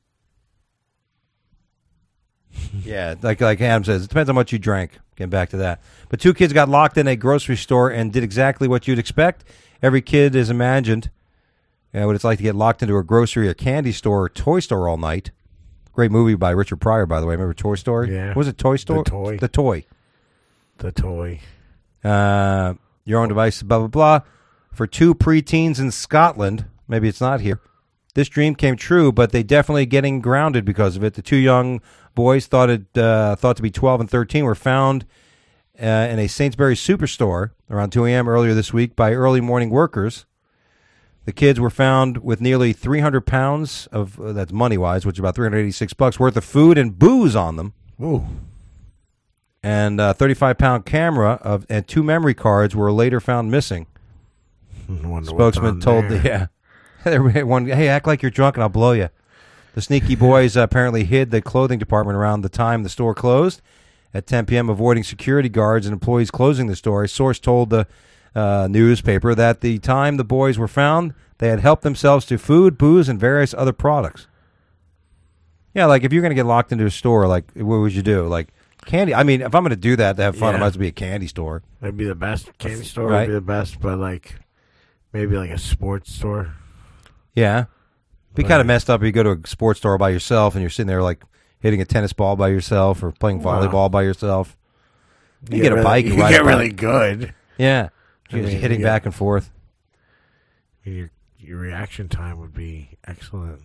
Yeah. Like Adam says, it depends on how much you drank. Getting back to that. But 2 kids got locked in a grocery store and did exactly what you'd expect. Every kid is imagined what it's like to get locked into a grocery or candy store or toy store all night. Great movie by Richard Pryor, by the way. Remember Toy Story? Yeah. What was it, Toy Story? The toy. The toy. Your own device, blah, blah, blah. For 2 preteens in Scotland, maybe it's not here, this dream came true, but they definitely getting grounded because of it. The 2 young boys thought to be 12 and 13 were found in a Sainsbury's superstore around 2 a.m. earlier this week by early morning workers. The kids were found with nearly 300 pounds of, that's money-wise, which is about $386 worth of food and booze on them. Ooh. And a 35-pound camera and 2 memory cards were later found missing. Spokesman told everyone, hey, act like you're drunk and I'll blow you. The sneaky boys apparently hid the clothing department around the time the store closed at 10 p.m., avoiding security guards and employees closing the store. A source told the newspaper that the time the boys were found, they had helped themselves to food, booze, and various other products. Yeah, like if you're going to get locked into a store, like what would you do? Like candy? I mean, if I'm going to do that to have fun, it might as well be a candy store. That'd be the best. Candy store right? would be the best, but like maybe like a sports store. Yeah. Be kind of messed up if you go to a sports store by yourself and you're sitting there like hitting a tennis ball by yourself or playing volleyball by yourself. You get a bike. You get really good. Yeah. Just hitting back and forth. Your reaction time would be excellent.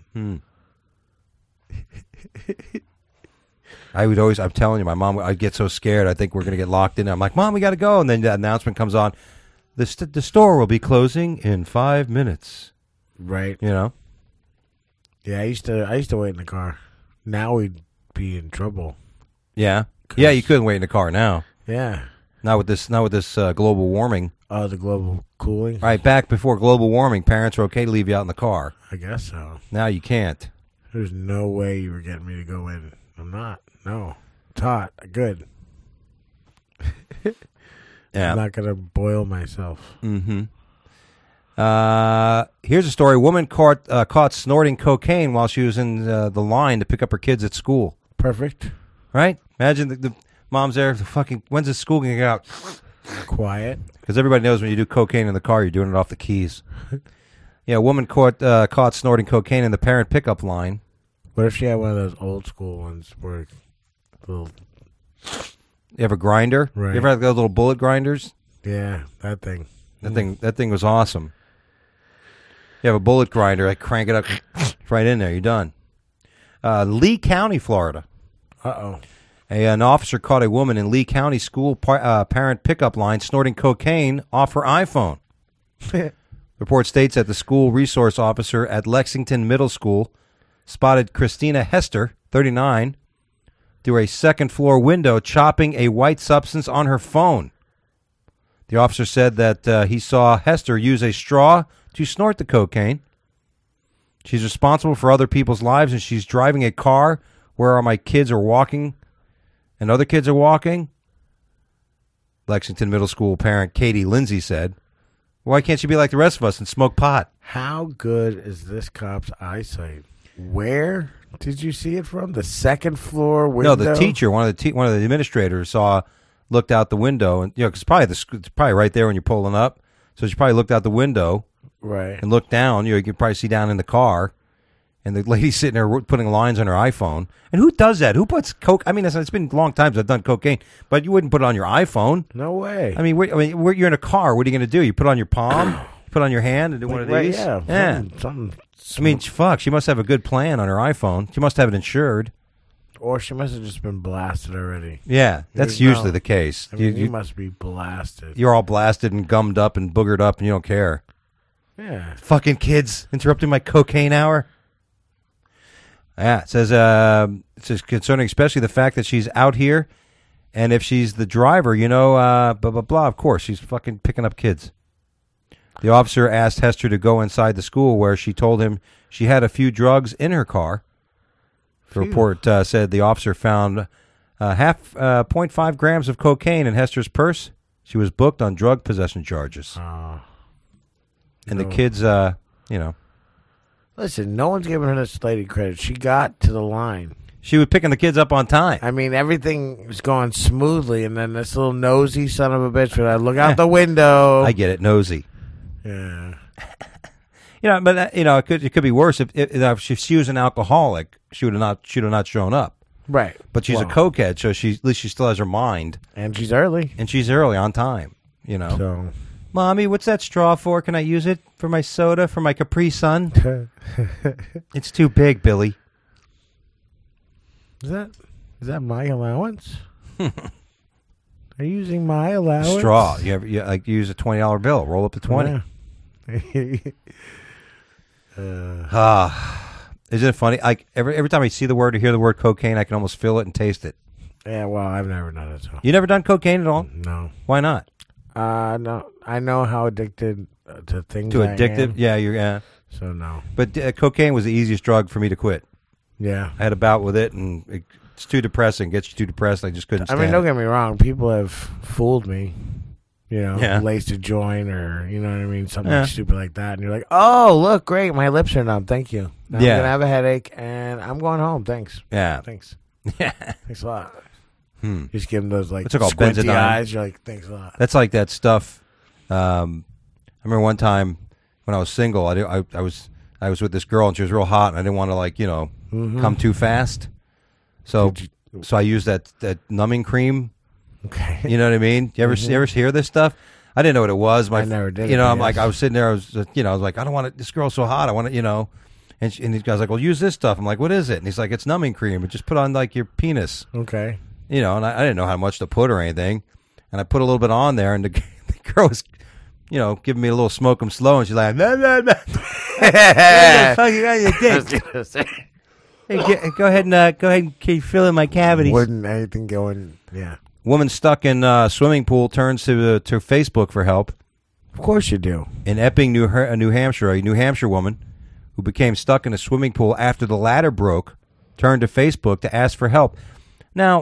I'm telling you, my mom, I'd get so scared. I think we're going to get locked in. I'm like, Mom, we got to go. And then the announcement comes on. The store will be closing in 5 minutes. Right. You know? Yeah, I used to wait in the car. Now we'd be in trouble. Yeah. Yeah, you couldn't wait in the car now. Yeah. Not with this global warming. Oh, the global cooling? Right, back before global warming, parents were okay to leave you out in the car. I guess so. Now you can't. There's no way you were getting me to go in. I'm not. No. It's hot. Good. Yeah. I'm not going to boil myself. Mm-hmm. Here's a story. A woman caught snorting cocaine while she was in the line to pick up her kids at school. Perfect. Right? Imagine the mom's there. When's the school going to get out? Quiet. Because everybody knows when you do cocaine in the car, you're doing it off the keys. Yeah, a woman caught snorting cocaine in the parent pickup line. What if she had one of those old school ones where little... You have a grinder? Right. You ever have those little bullet grinders? Yeah, that thing. That thing was awesome. You have a bullet grinder, I crank it up, right in there, you're done. Lee County, Florida. Uh-oh. An officer caught a woman in Lee County school parent pickup line snorting cocaine off her iPhone. Report states that the school resource officer at Lexington Middle School spotted Christina Hester, 39, through a second-floor window chopping a white substance on her phone. The officer said that he saw Hester use a straw to snort the cocaine. She's responsible for other people's lives, and she's driving a car where my kids are walking and other kids are walking. Lexington Middle School parent Katie Lindsay said, why can't she be like the rest of us and smoke pot? How good is this cop's eyesight? Where did you see it from? The second floor window? No, the teacher, one of the administrators looked out the window, and because it's probably right there when you're pulling up. So she probably looked out the window, right, and looked down. You can probably see down in the car, and the lady's sitting there putting lines on her iPhone. And who does that? Who puts coke? I mean, it's been a long time since I've done cocaine, but you wouldn't put it on your iPhone. No way. I mean, you're in a car. What are you going to do? You put it on your palm, you put it on your hand, and do one of these. Yeah. Something. I mean, fuck. She must have a good plan on her iPhone. She must have it insured. Or she must have just been blasted already. Yeah, that's usually the case. I mean, you must be blasted. You're all blasted and gummed up and boogered up, and you don't care. Yeah. Fucking kids interrupting my cocaine hour. Yeah, it says concerning especially the fact that she's out here, and if she's the driver, blah, blah, blah. Of course, she's fucking picking up kids. The officer asked Hester to go inside the school, where she told him she had a few drugs in her car. The report said the officer found 0.5 grams of cocaine in Hester's purse. She was booked on drug possession charges. And the kids, Listen, no one's giving her this lady credit. She got to the line. She was picking the kids up on time. I mean, everything was going smoothly, and then this little nosy son of a bitch would look out the window. I get it, nosy. Yeah. But it could be worse if she was an alcoholic. She would have not shown up. Right. But she's a cokehead, so at least she still has her mind. And she's early. And she's early on time. So, Mommy, what's that straw for? Can I use it for my soda, for my Capri Sun? It's too big, Billy. Is that my allowance? Are you using my allowance? Straw. You use a $20 bill. Roll up to 20. Isn't it funny? Like every time I see the word or hear the word cocaine, I can almost feel it and taste it. Yeah, well, I've never done it. So. You never done cocaine at all? No. Why not? No. I know how addicted to things. Too addictive? Yeah. So no. But cocaine was the easiest drug for me to quit. Yeah. I had a bout with it, and it's too depressing. Gets you too depressed. I just couldn't stand don't it. get me wrong. People have fooled me. Laced a joint or, something stupid like that. And you're like, oh, look, great. My lips are numb. Thank you. Now I'm going to have a headache, and I'm going home. Thanks. Yeah. Thanks. Yeah. Thanks a lot. Just give them those, What's it called? squinty Benzodine? eyes. You're like, thanks a lot. That's like that stuff. I remember one time when I was single, I was with this girl, and she was real hot, and I didn't want to, come too fast. So I used that numbing cream. Okay. You know what I mean? You ever hear this stuff? I didn't know what it was. I never did. I'm like, I was sitting there. I was like, I don't want it. This girl's so hot. I want it. And the guy's like, well, use this stuff. I'm like, what is it? And he's like, it's numbing cream. But just put on like your penis. Okay. And I didn't know how much to put or anything. And I put a little bit on there, and the girl was, giving me a little smoke 'em slow, and she's like, nah, nah, nah. What the fuck you got in your dick? Hey, go ahead and keep filling my cavities. Wouldn't anything go in? Yeah. Woman stuck in swimming pool turns to Facebook for help. Of course you do. In Epping, New Hampshire, a New Hampshire woman who became stuck in a swimming pool after the ladder broke turned to Facebook to ask for help. Now,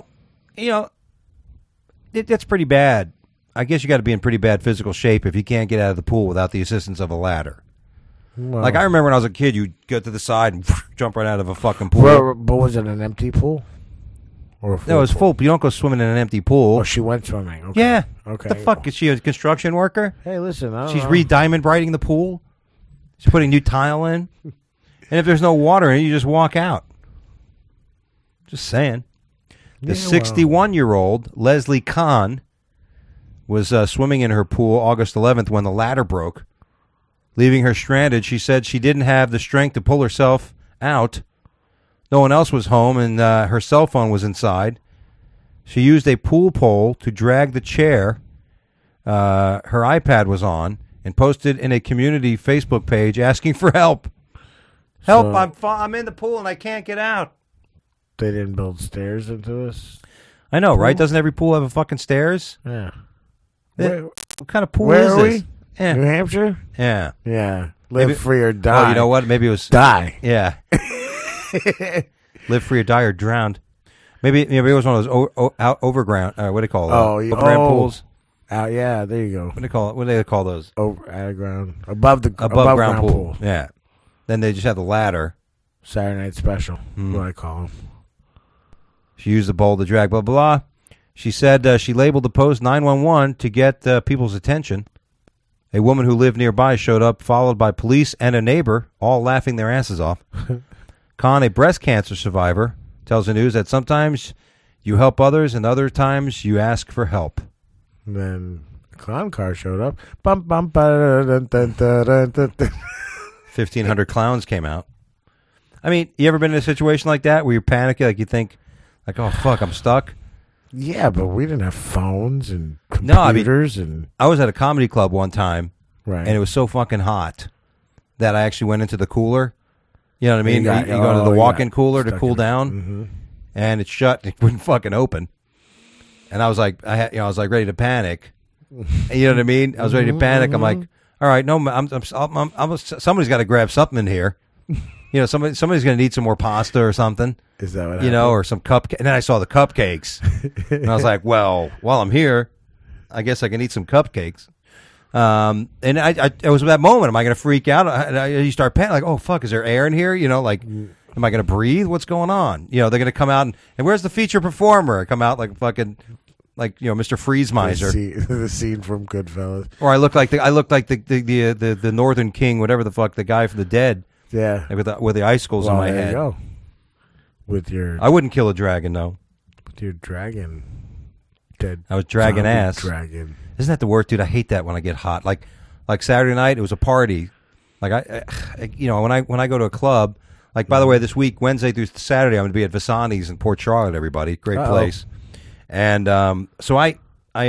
that's pretty bad. I guess you got to be in pretty bad physical shape if you can't get out of the pool without the assistance of a ladder. Well, like I remember when I was a kid, you'd go to the side and jump right out of a fucking pool. But was it an empty pool? Or a full No, it was pool? full. You don't go swimming in an empty pool. Oh, she went swimming. Okay. Yeah. Okay. What the fuck? Is she a construction worker? Hey, listen. I don't She's know. re-diamond brighting the pool. She's putting new tile in. And if there's no water in it, you just walk out. Just saying. The 61-year-old Leslie Kahn was swimming in her pool August 11th when the ladder broke, leaving her stranded. She said she didn't have the strength to pull herself out. No one else was home, and her cell phone was inside. She used a pool pole to drag the chair her iPad was on, and posted in a community Facebook page asking for help. Help! I'm in the pool and I can't get out. They didn't build stairs into this. I know, right? Doesn't every pool have a fucking stairs? Yeah. What kind of pool Where is are this? we? Yeah. New Hampshire? Yeah. Yeah. Live Maybe- free or die. Oh, you know what? Maybe it was Die. Yeah. Live free or die or drowned. Maybe it was one of those overground. What do they call it? Overground pools. Yeah, there you go. What do they call it? What do they call those? Over out of ground, above Ground pool. pool. Yeah. Then they just have the ladder. Saturday Night Special. What I call them. She used the bowl to drag. Blah blah. She said she labeled the post 911 to get people's attention. A woman who lived nearby showed up, followed by police and a neighbor, all laughing their asses off. Khan, a breast cancer survivor, tells the news that sometimes you help others and other times you ask for help. And then a clown car showed up. Bum, bum, ba-da-dun, dun, dun, dun, dun, dun. 1,500 clowns came out. I mean, you ever been in a situation like that where you're panicking, like you think, like, oh, fuck, I'm stuck? Yeah, but we didn't have phones and No, I mean, computers and I was at a comedy club one time, right. and it was so fucking hot that I actually went into the cooler. You know what I mean? You got- you go to the you walk-in got cooler to stuck cool in it. down, Mhm. and it shut. It wouldn't fucking open. And I was like, I was like ready to panic. You know what I mean? I was ready to panic. I'm like, All right, no, somebody's got to grab something in here. You know, somebody's going to need some more pasta or something. Is that what you happened? know, or some cupcake? And then I saw the cupcakes, and I was like, well, while I'm here, I guess I can eat some cupcakes. And it was that moment. Am I going to freak out? You start panicking, like, oh fuck, is there air in here? You know, like, am I going to breathe? What's going on? You know, they're going to come out and where's the feature performer? I come out like fucking, like, you know, Mr. Freeze-Miser. The scene from Goodfellas. Or I look like the Northern King, whatever the fuck, the guy from the Dead. Yeah, with the icicles in my there head. You go. With your, I wouldn't kill a dragon though. With your dragon, dead. I was dragging ass. Dragon. Isn't that the worst, dude? I hate that when I get hot. Like Saturday night, it was a party. Like I you know, when I go to a club. Like, by the way, this week, Wednesday through Saturday, I'm going to be at Vasani's in Port Charlotte. Everybody, great place. And so I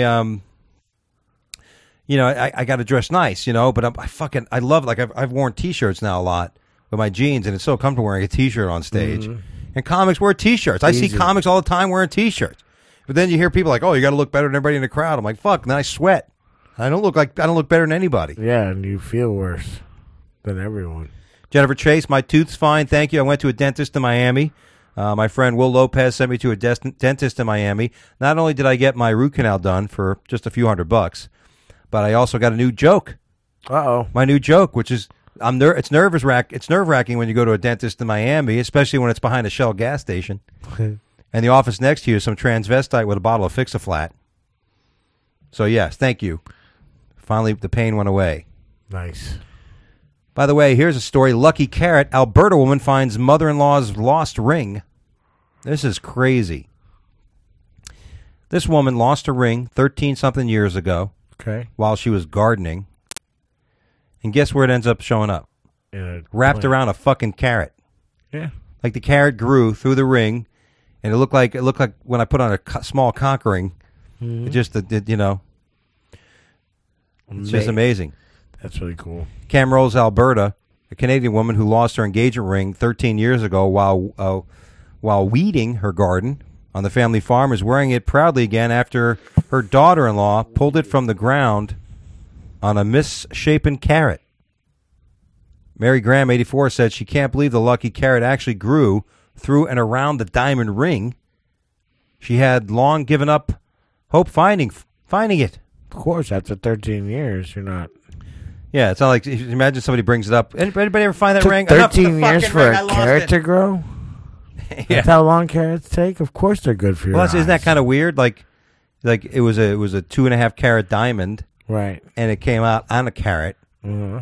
you know, I got to dress nice, you know. But I love, like, I've worn T-shirts now a lot with my jeans, and it's so comfortable wearing a T-shirt on stage. Mm-hmm. And comics wear T-shirts. I see comics all the time wearing T-shirts. But then you hear people like, "Oh, you got to look better than everybody in the crowd." I'm like, "Fuck!" And then I sweat. I don't look better than anybody. Yeah, and you feel worse than everyone. Jennifer Chase, my tooth's fine, thank you. I went to a dentist in Miami. My friend Will Lopez sent me to a dentist in Miami. Not only did I get my root canal done for just a few $100, but I also got a new joke. My new joke, which is it's nerve-wracking when you go to a dentist in Miami, especially when it's behind a Shell gas station. And the office next to you is some transvestite with a bottle of Fix-A-Flat. So, yes, thank you. Finally, the pain went away. Nice. By the way, here's a story. Lucky Carrot, Alberta woman finds mother-in-law's lost ring. This is crazy. This woman lost her ring 13-something years ago while she was gardening. And guess where it ends up showing up? Wrapped around a fucking carrot. Yeah. Like the carrot grew through the ring, and it looked like when I put on a small cock ring. It just, you know, it's just amazing. That's really cool. Camrose, Alberta, a Canadian woman who lost her engagement ring 13 years ago while weeding her garden on the family farm, is wearing it proudly again after her daughter-in-law pulled it from the ground on a misshapen carrot. Mary Graham, 84, said she can't believe the lucky carrot actually grew through and around the diamond ring. She had long given up hope finding it. Of course, after 13 years, you're not. Yeah, it's not like, imagine somebody brings it up. Anybody ever find that Took ring? 13 years for a carrot to grow? Yeah. That's how long carrots take? Of course they're good for your eyes. Isn't that kind of weird? Like it was a 2.5 carat diamond. Right. And it came out on a carrot. Mm-hmm.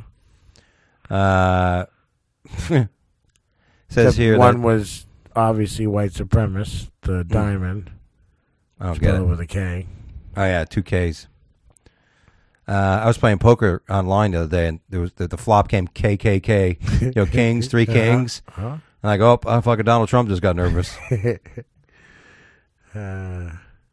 Says here one was obviously white supremacist, the diamond. I don't get it. With a K. Oh, yeah, 2 Ks. I was playing poker online the other day, and there was the flop came KKK. You know, kings, 3 kings. And I go, oh, fucking Donald Trump just got nervous. Where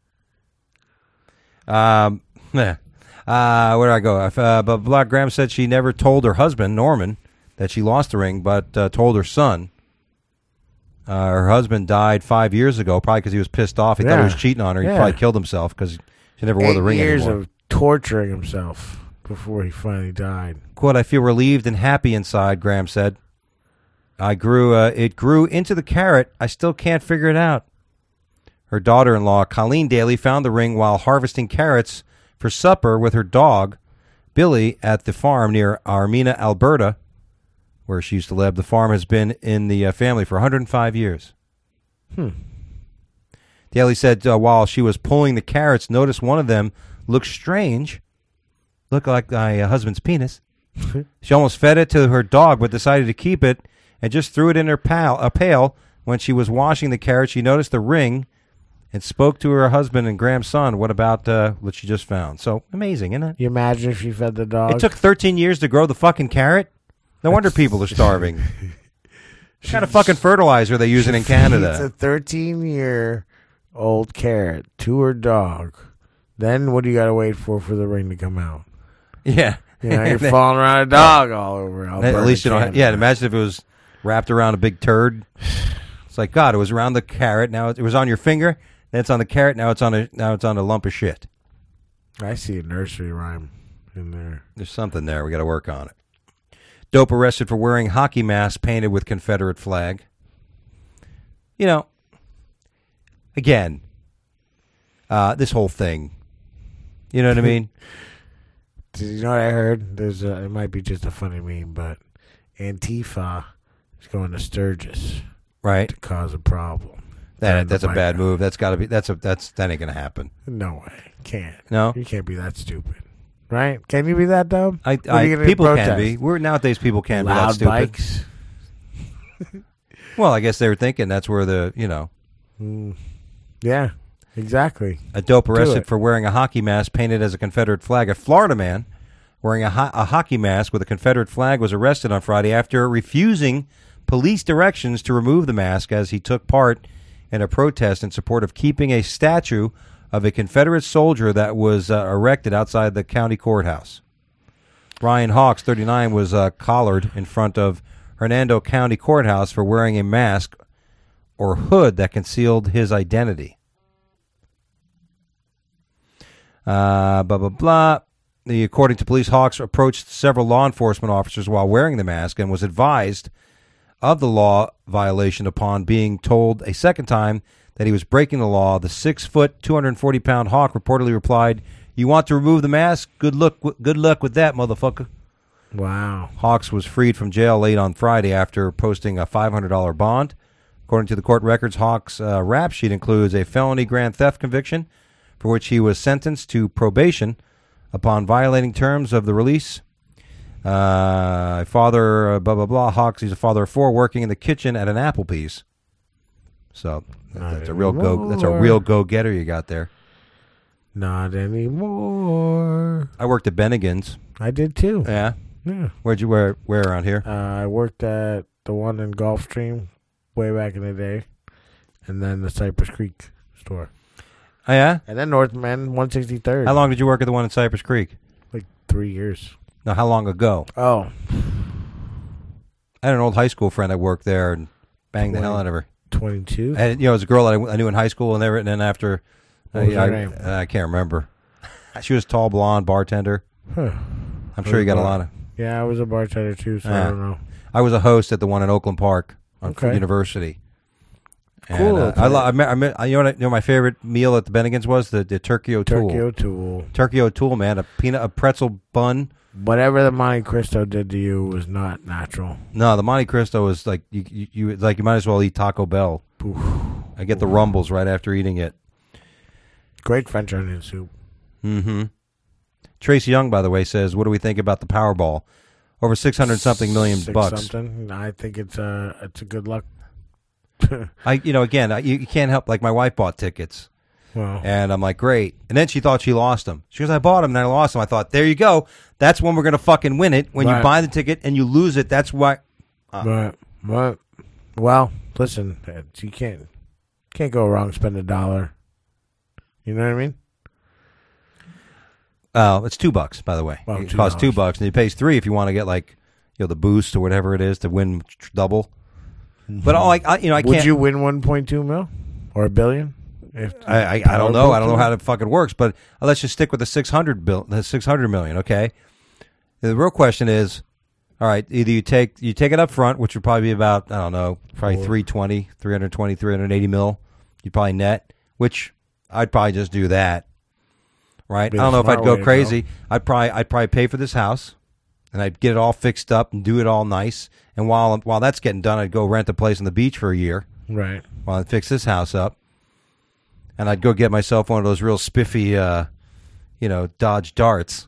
did I go? But Black Graham said she never told her husband, Norman, that she lost the ring, but told her son. Her husband died 5 years ago, probably because he was pissed off. He thought he was cheating on her. He probably killed himself because she never wore the ring anymore. 8 years of torturing himself before he finally died. Quote, I feel relieved and happy inside, Graham said. It grew into the carrot. I still can't figure it out. Her daughter-in-law, Colleen Daly, found the ring while harvesting carrots for supper with her dog, Billy, at the farm near Armina, Alberta, where she used to live. The farm has been in the family for 105 years. Daly said while she was pulling the carrots, noticed one of them looked strange, looked like my husband's penis. She almost fed it to her dog, but decided to keep it and just threw it in her pail. When she was washing the carrot, she noticed the ring and spoke to her husband and Graham's son. What about what she just found? So amazing, isn't it? You imagine if she fed the dog? It took 13 years to grow the fucking carrot. No wonder people are starving. What kind of fucking fertilizer are they using in Canada? It's a 13-year-old carrot to her dog. Then what do you got to wait for the ring to come out? Yeah. You know, you're falling around a dog all over Alberta, at least you don't. Canada. Yeah, imagine if it was wrapped around a big turd. It's like, God, it was around the carrot. Now it was on your finger. Then it's on the carrot. Now it's on a lump of shit. I see a nursery rhyme in there. There's something there. We got to work on it. Dope arrested for wearing hockey mask painted with Confederate flag. You know, again, this whole thing. You know what I mean? You know what I heard? It might be just a funny meme, but Antifa is going to Sturgis, right, to cause a problem. That's a bad move. That's got to be. That ain't gonna happen. No way, can't. No, you can't be that stupid, right? Can you be that dumb? People can be. Nowadays people can be that Loud stupid. bikes. Well, I guess they were thinking that's where Yeah, exactly. A dope arrested for wearing a hockey mask painted as a Confederate flag. A Florida man wearing a hockey mask with a Confederate flag was arrested on Friday after refusing police directions to remove the mask as he took part in a protest in support of keeping a statue of a Confederate soldier that was erected outside the county courthouse. Ryan Hawks, 39, was collared in front of Hernando County Courthouse for wearing a mask or hood that concealed his identity. Blah, blah, blah. According to police, Hawks approached several law enforcement officers while wearing the mask and was advised of the law violation upon being told a second time that he was breaking the law. The 6-foot, 240-pound Hawk reportedly replied, "You want to remove the mask? Good luck with that, motherfucker." Wow. Hawks was freed from jail late on Friday after posting a $500 bond. According to the court records, Hawks' rap sheet includes a felony grand theft conviction for which he was sentenced to probation upon violating terms of the release. Father, blah, blah, blah. Hawks, he's a father of 4 working in the kitchen at an Applebee's. So that's a real go-getter you got there. Not anymore. I worked at Bennigan's. I did too. Yeah? Yeah. Where'd you where around here? I worked at the one in Gulfstream way back in the day, and then the Cypress Creek store. Oh, yeah? And then Northman, 163rd. How long did you work at the one in Cypress Creek? Like 3 years. Now, how long ago? Oh. I had an old high school friend that worked there and banged the hell out of her. 22? And, it was a girl that I knew in high school, and then after, What was her name? I can't remember. She was tall, blonde, bartender. Huh. I'm sure you got a lot of... Yeah, I was a bartender too, so I don't know. I was a host at the one in Oakland Park on University. Cool. And, you know my favorite meal at the Bennigan's was the Turkey O'Toole. Turkey O'Toole, man, a pretzel bun. Whatever the Monte Cristo did to you was not natural. No, the Monte Cristo was like you might as well eat Taco Bell. Oof. I get the rumbles right after eating it. Great French onion soup. Mm-hmm. Trace Young, by the way, says, "What do we think about the Powerball? Over 600-something million bucks." Something. I think it's a good luck. You can't help. Like my wife bought tickets, and I'm like, great. And then she thought she lost them. She goes, "I bought them, and I lost them." I thought, there you go. That's when we're gonna fucking win it. When you buy the ticket and you lose it, that's why. Right. Well, listen, you can't go wrong. Spend $1. You know what I mean? It's $2, by the way. Well, it costs $2, and it pays $3 if you want to get the boost or whatever it is to win double. But I can't. Would you win 1.2 mil or $1 billion? I don't know. I don't know how it fucking works. But let's just stick with the 600 million. Okay. The real question is, all right, either you take it up front, which would probably be about, I don't know, probably 380 mil. You probably net, which I'd probably just do that. Right. I don't know if I'd go crazy. I'd probably pay for this house, and I'd get it all fixed up and do it all nice. And while that's getting done, I'd go rent a place on the beach for a year. Right. While I fix this house up, and I'd go get myself one of those real spiffy, Dodge Darts.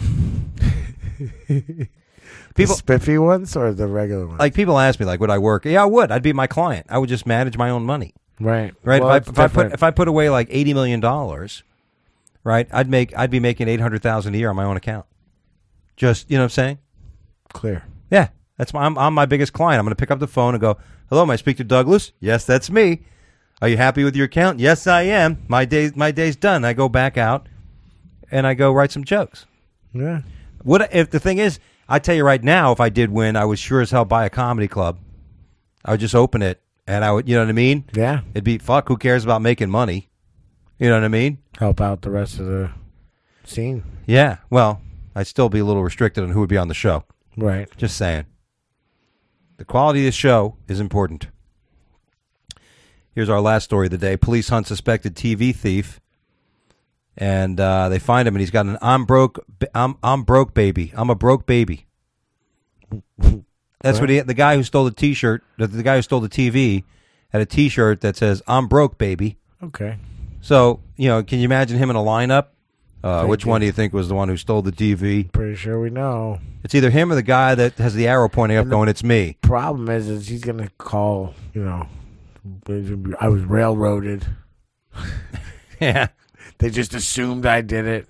The spiffy ones or the regular ones? Like people ask me, would I work? Yeah, I would. I'd be my client. I would just manage my own money. Right. Well, if I put away like $80 million, right? I'd be making $800,000 a year on my own account. Just, you know what I'm saying? Clear. Yeah, I'm my biggest client. I'm going to pick up the phone and go, "Hello, may I speak to Douglas?" "Yes, that's me." "Are you happy with your account?" "Yes, I am. My day's done." I go back out and I go write some jokes. Yeah. If the thing is, I tell you right now, if I did win, I would sure as hell buy a comedy club. I would just open it, and I would, you know what I mean? Yeah. It'd be fuck. Who cares about making money? You know what I mean? Help out the rest of the scene. Yeah. Well, I'd still be a little restricted on who would be on the show. Right. Just saying. The quality of the show is important. Here's our last story of the day. Police hunt suspected TV thief, and they find him, and he's got an I'm broke baby. I'm a broke baby. That's what the guy who stole the T-shirt, the guy who stole the TV, had a T-shirt that says "I'm broke baby." Okay. So can you imagine him in a lineup? Which one do you think was the one who stole the TV? Pretty sure we know. It's either him or the guy that has the arrow pointing up, going, "It's me." Problem is he's gonna call. I was railroaded. Yeah. They just assumed I did it.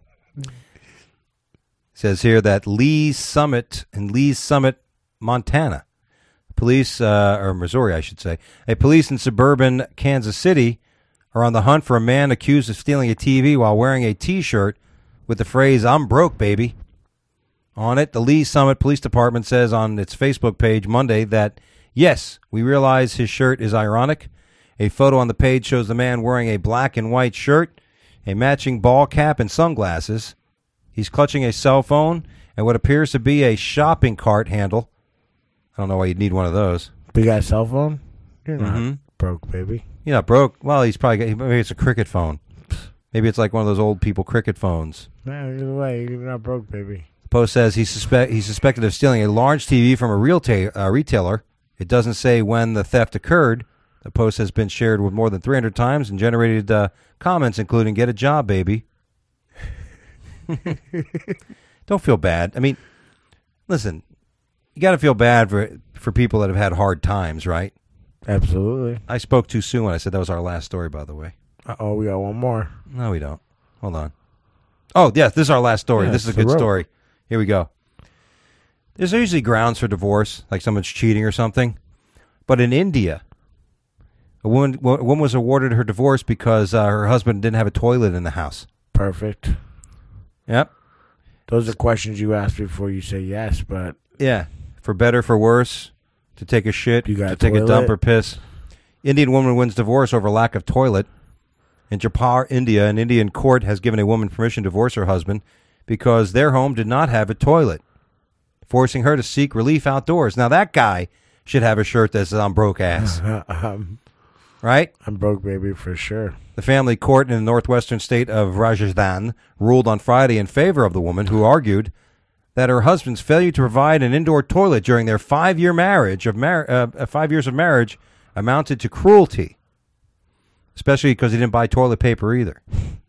Says here that Lee's Summit, Montana, police, or Missouri, I should say, police in suburban Kansas City are on the hunt for a man accused of stealing a TV while wearing a T-shirt with the phrase "I'm broke, baby" on it. The Lee's Summit Police Department says on its Facebook page Monday that, yes, we realize his shirt is ironic. A photo on the page shows the man wearing a black and white shirt, a matching ball cap, and sunglasses. He's clutching a cell phone and what appears to be a shopping cart handle. I don't know why you'd need one of those. You got a cell phone? You're not broke, baby. You're not broke? Well, maybe it's a cricket phone. Maybe it's like one of those old people cricket phones. No, either way, you're not broke, baby. The Post says he's suspected of stealing a large TV from a retailer. It doesn't say when the theft occurred. The post has been shared with more than 300 times and generated comments including "Get a job, baby." Don't feel bad. I mean, listen, you got to feel bad for people that have had hard times, right? Absolutely. I spoke too soon when I said that was our last story, by the way. Uh-oh, we got one more. No, we don't. Hold on. Oh, yes, this is our last story. Yeah, this is a good story. Here we go. There's usually grounds for divorce, like someone's cheating or something. But in India, a woman was awarded her divorce because her husband didn't have a toilet in the house. Perfect. Yep. Those are questions you ask before you say yes, but... Yeah. For better, for worse, to take a shit, to take a dump or piss. Indian woman wins divorce over lack of toilet. In Jaipur, India, an Indian court has given a woman permission to divorce her husband because their home did not have a toilet, forcing her to seek relief outdoors. Now, that guy should have a shirt that says "I'm broke ass." Right? I'm broke, baby, for sure. The family court in the northwestern state of Rajasthan ruled on Friday in favor of the woman, who argued that her husband's failure to provide an indoor toilet during their 5 years of marriage amounted to cruelty, especially because he didn't buy toilet paper either.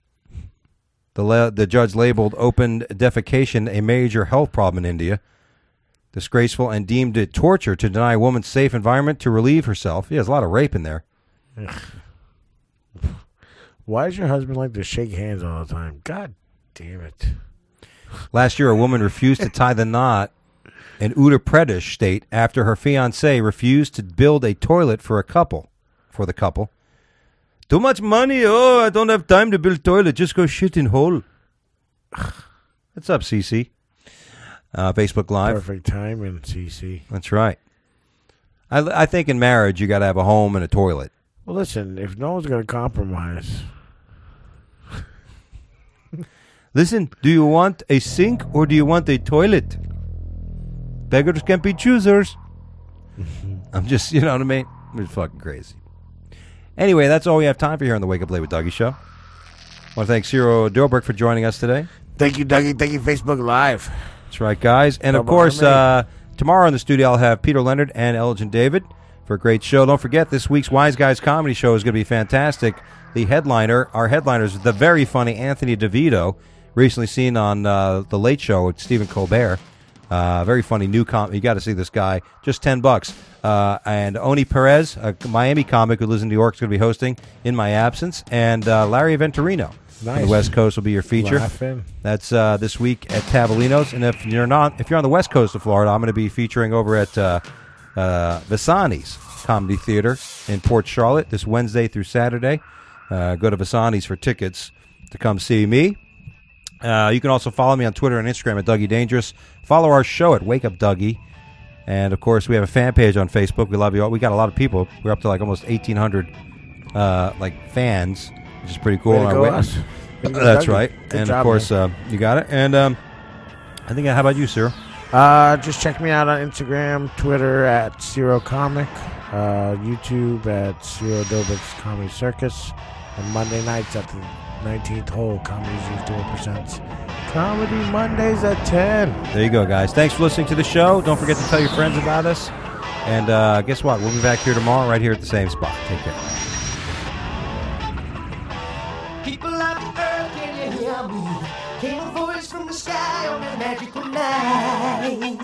The judge labeled open defecation a major health problem in India, disgraceful, and deemed it torture to deny a woman safe environment to relieve herself. Yeah, there's a lot of rape in there. Why does your husband like to shake hands all the time? God damn it. Last year, a woman refused to tie the knot in Uttar Pradesh state after her fiancé refused to build a toilet for the couple. Too much money. Oh, I don't have time to build toilet. Just go shit in hole. What's up, CC? Facebook Live. Perfect timing, CC. That's right. I think in marriage, you got to have a home and a toilet. Well, listen, if no one's going to compromise. Listen, do you want a sink or do you want a toilet? Beggars can't be choosers. I'm just, you know what I mean? I'm just fucking crazy. Anyway, that's all we have time for here on the Wake Up Late with Dougie show. I want to thank Ciro Dobrik for joining us today. Thank you, Dougie. Thank you, Facebook Live. That's right, guys. And, of course, tomorrow in the studio, I'll have Peter Leonard and Elgin David for a great show. Don't forget, this week's Wise Guys comedy show is going to be fantastic. Our headliner is the very funny Anthony DeVito, recently seen on The Late Show with Stephen Colbert. Very funny new comic. You got to see this guy. Just $10. And Oni Perez, a Miami comic who lives in New York, is going to be hosting in my absence. And Larry Venturino on the West Coast will be your feature. Laughing. That's this week at Tavolino's. And if you're on the West Coast of Florida, I'm going to be featuring over at Visani's Comedy Theater in Port Charlotte this Wednesday through Saturday. Go to Visani's for tickets to come see me. You can also follow me on Twitter and Instagram at Dougie Dangerous. Follow our show at Wake Up Dougie. And, of course, we have a fan page on Facebook. We love you all. We got a lot of people. We're up to like almost 1,800 fans, which is pretty cool. Way to go, us. That's right. Good and, job, of course, you got it. And I think. How about you, sir? Just check me out on Instagram, Twitter at CeroComic, YouTube at Cero Dobik's Comedy Circus, and Monday nights at the 19th Hole, Comedy Z's doing presents Comedy Mondays at 10. There you go, guys. Thanks for listening to the show. Don't forget to tell your friends about us. And guess what? We'll be back here tomorrow right here at the same spot. Take care. People of the earth, can you hear me? Came a voice from the sky on a magical night.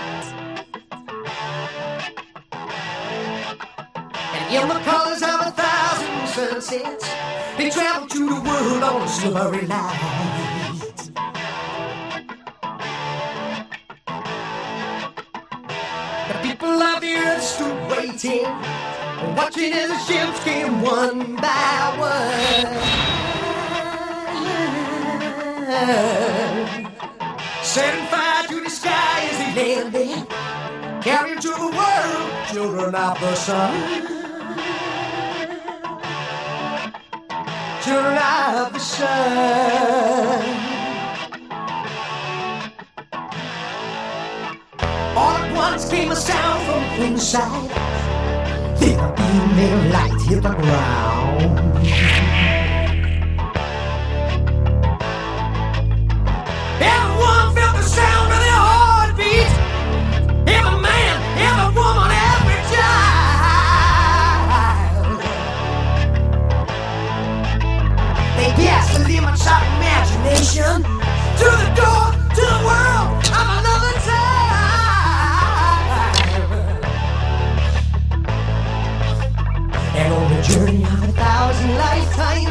And in the colors of 1,000 sunsets, they traveled to the world on a silvery light. The people of the earth stood waiting, watching as the ships came one by one. Setting fire to the sky as they landed, carrying to the world children of the sun. Children of the sun. All at once came a sound from inside. Then a beam of light hit the ground. Everyone felt the sound of their heartbeat. Every man, every woman, every child. They passed the limits of imagination through the door to the world of another time. And on the journey of 1,000 lifetimes,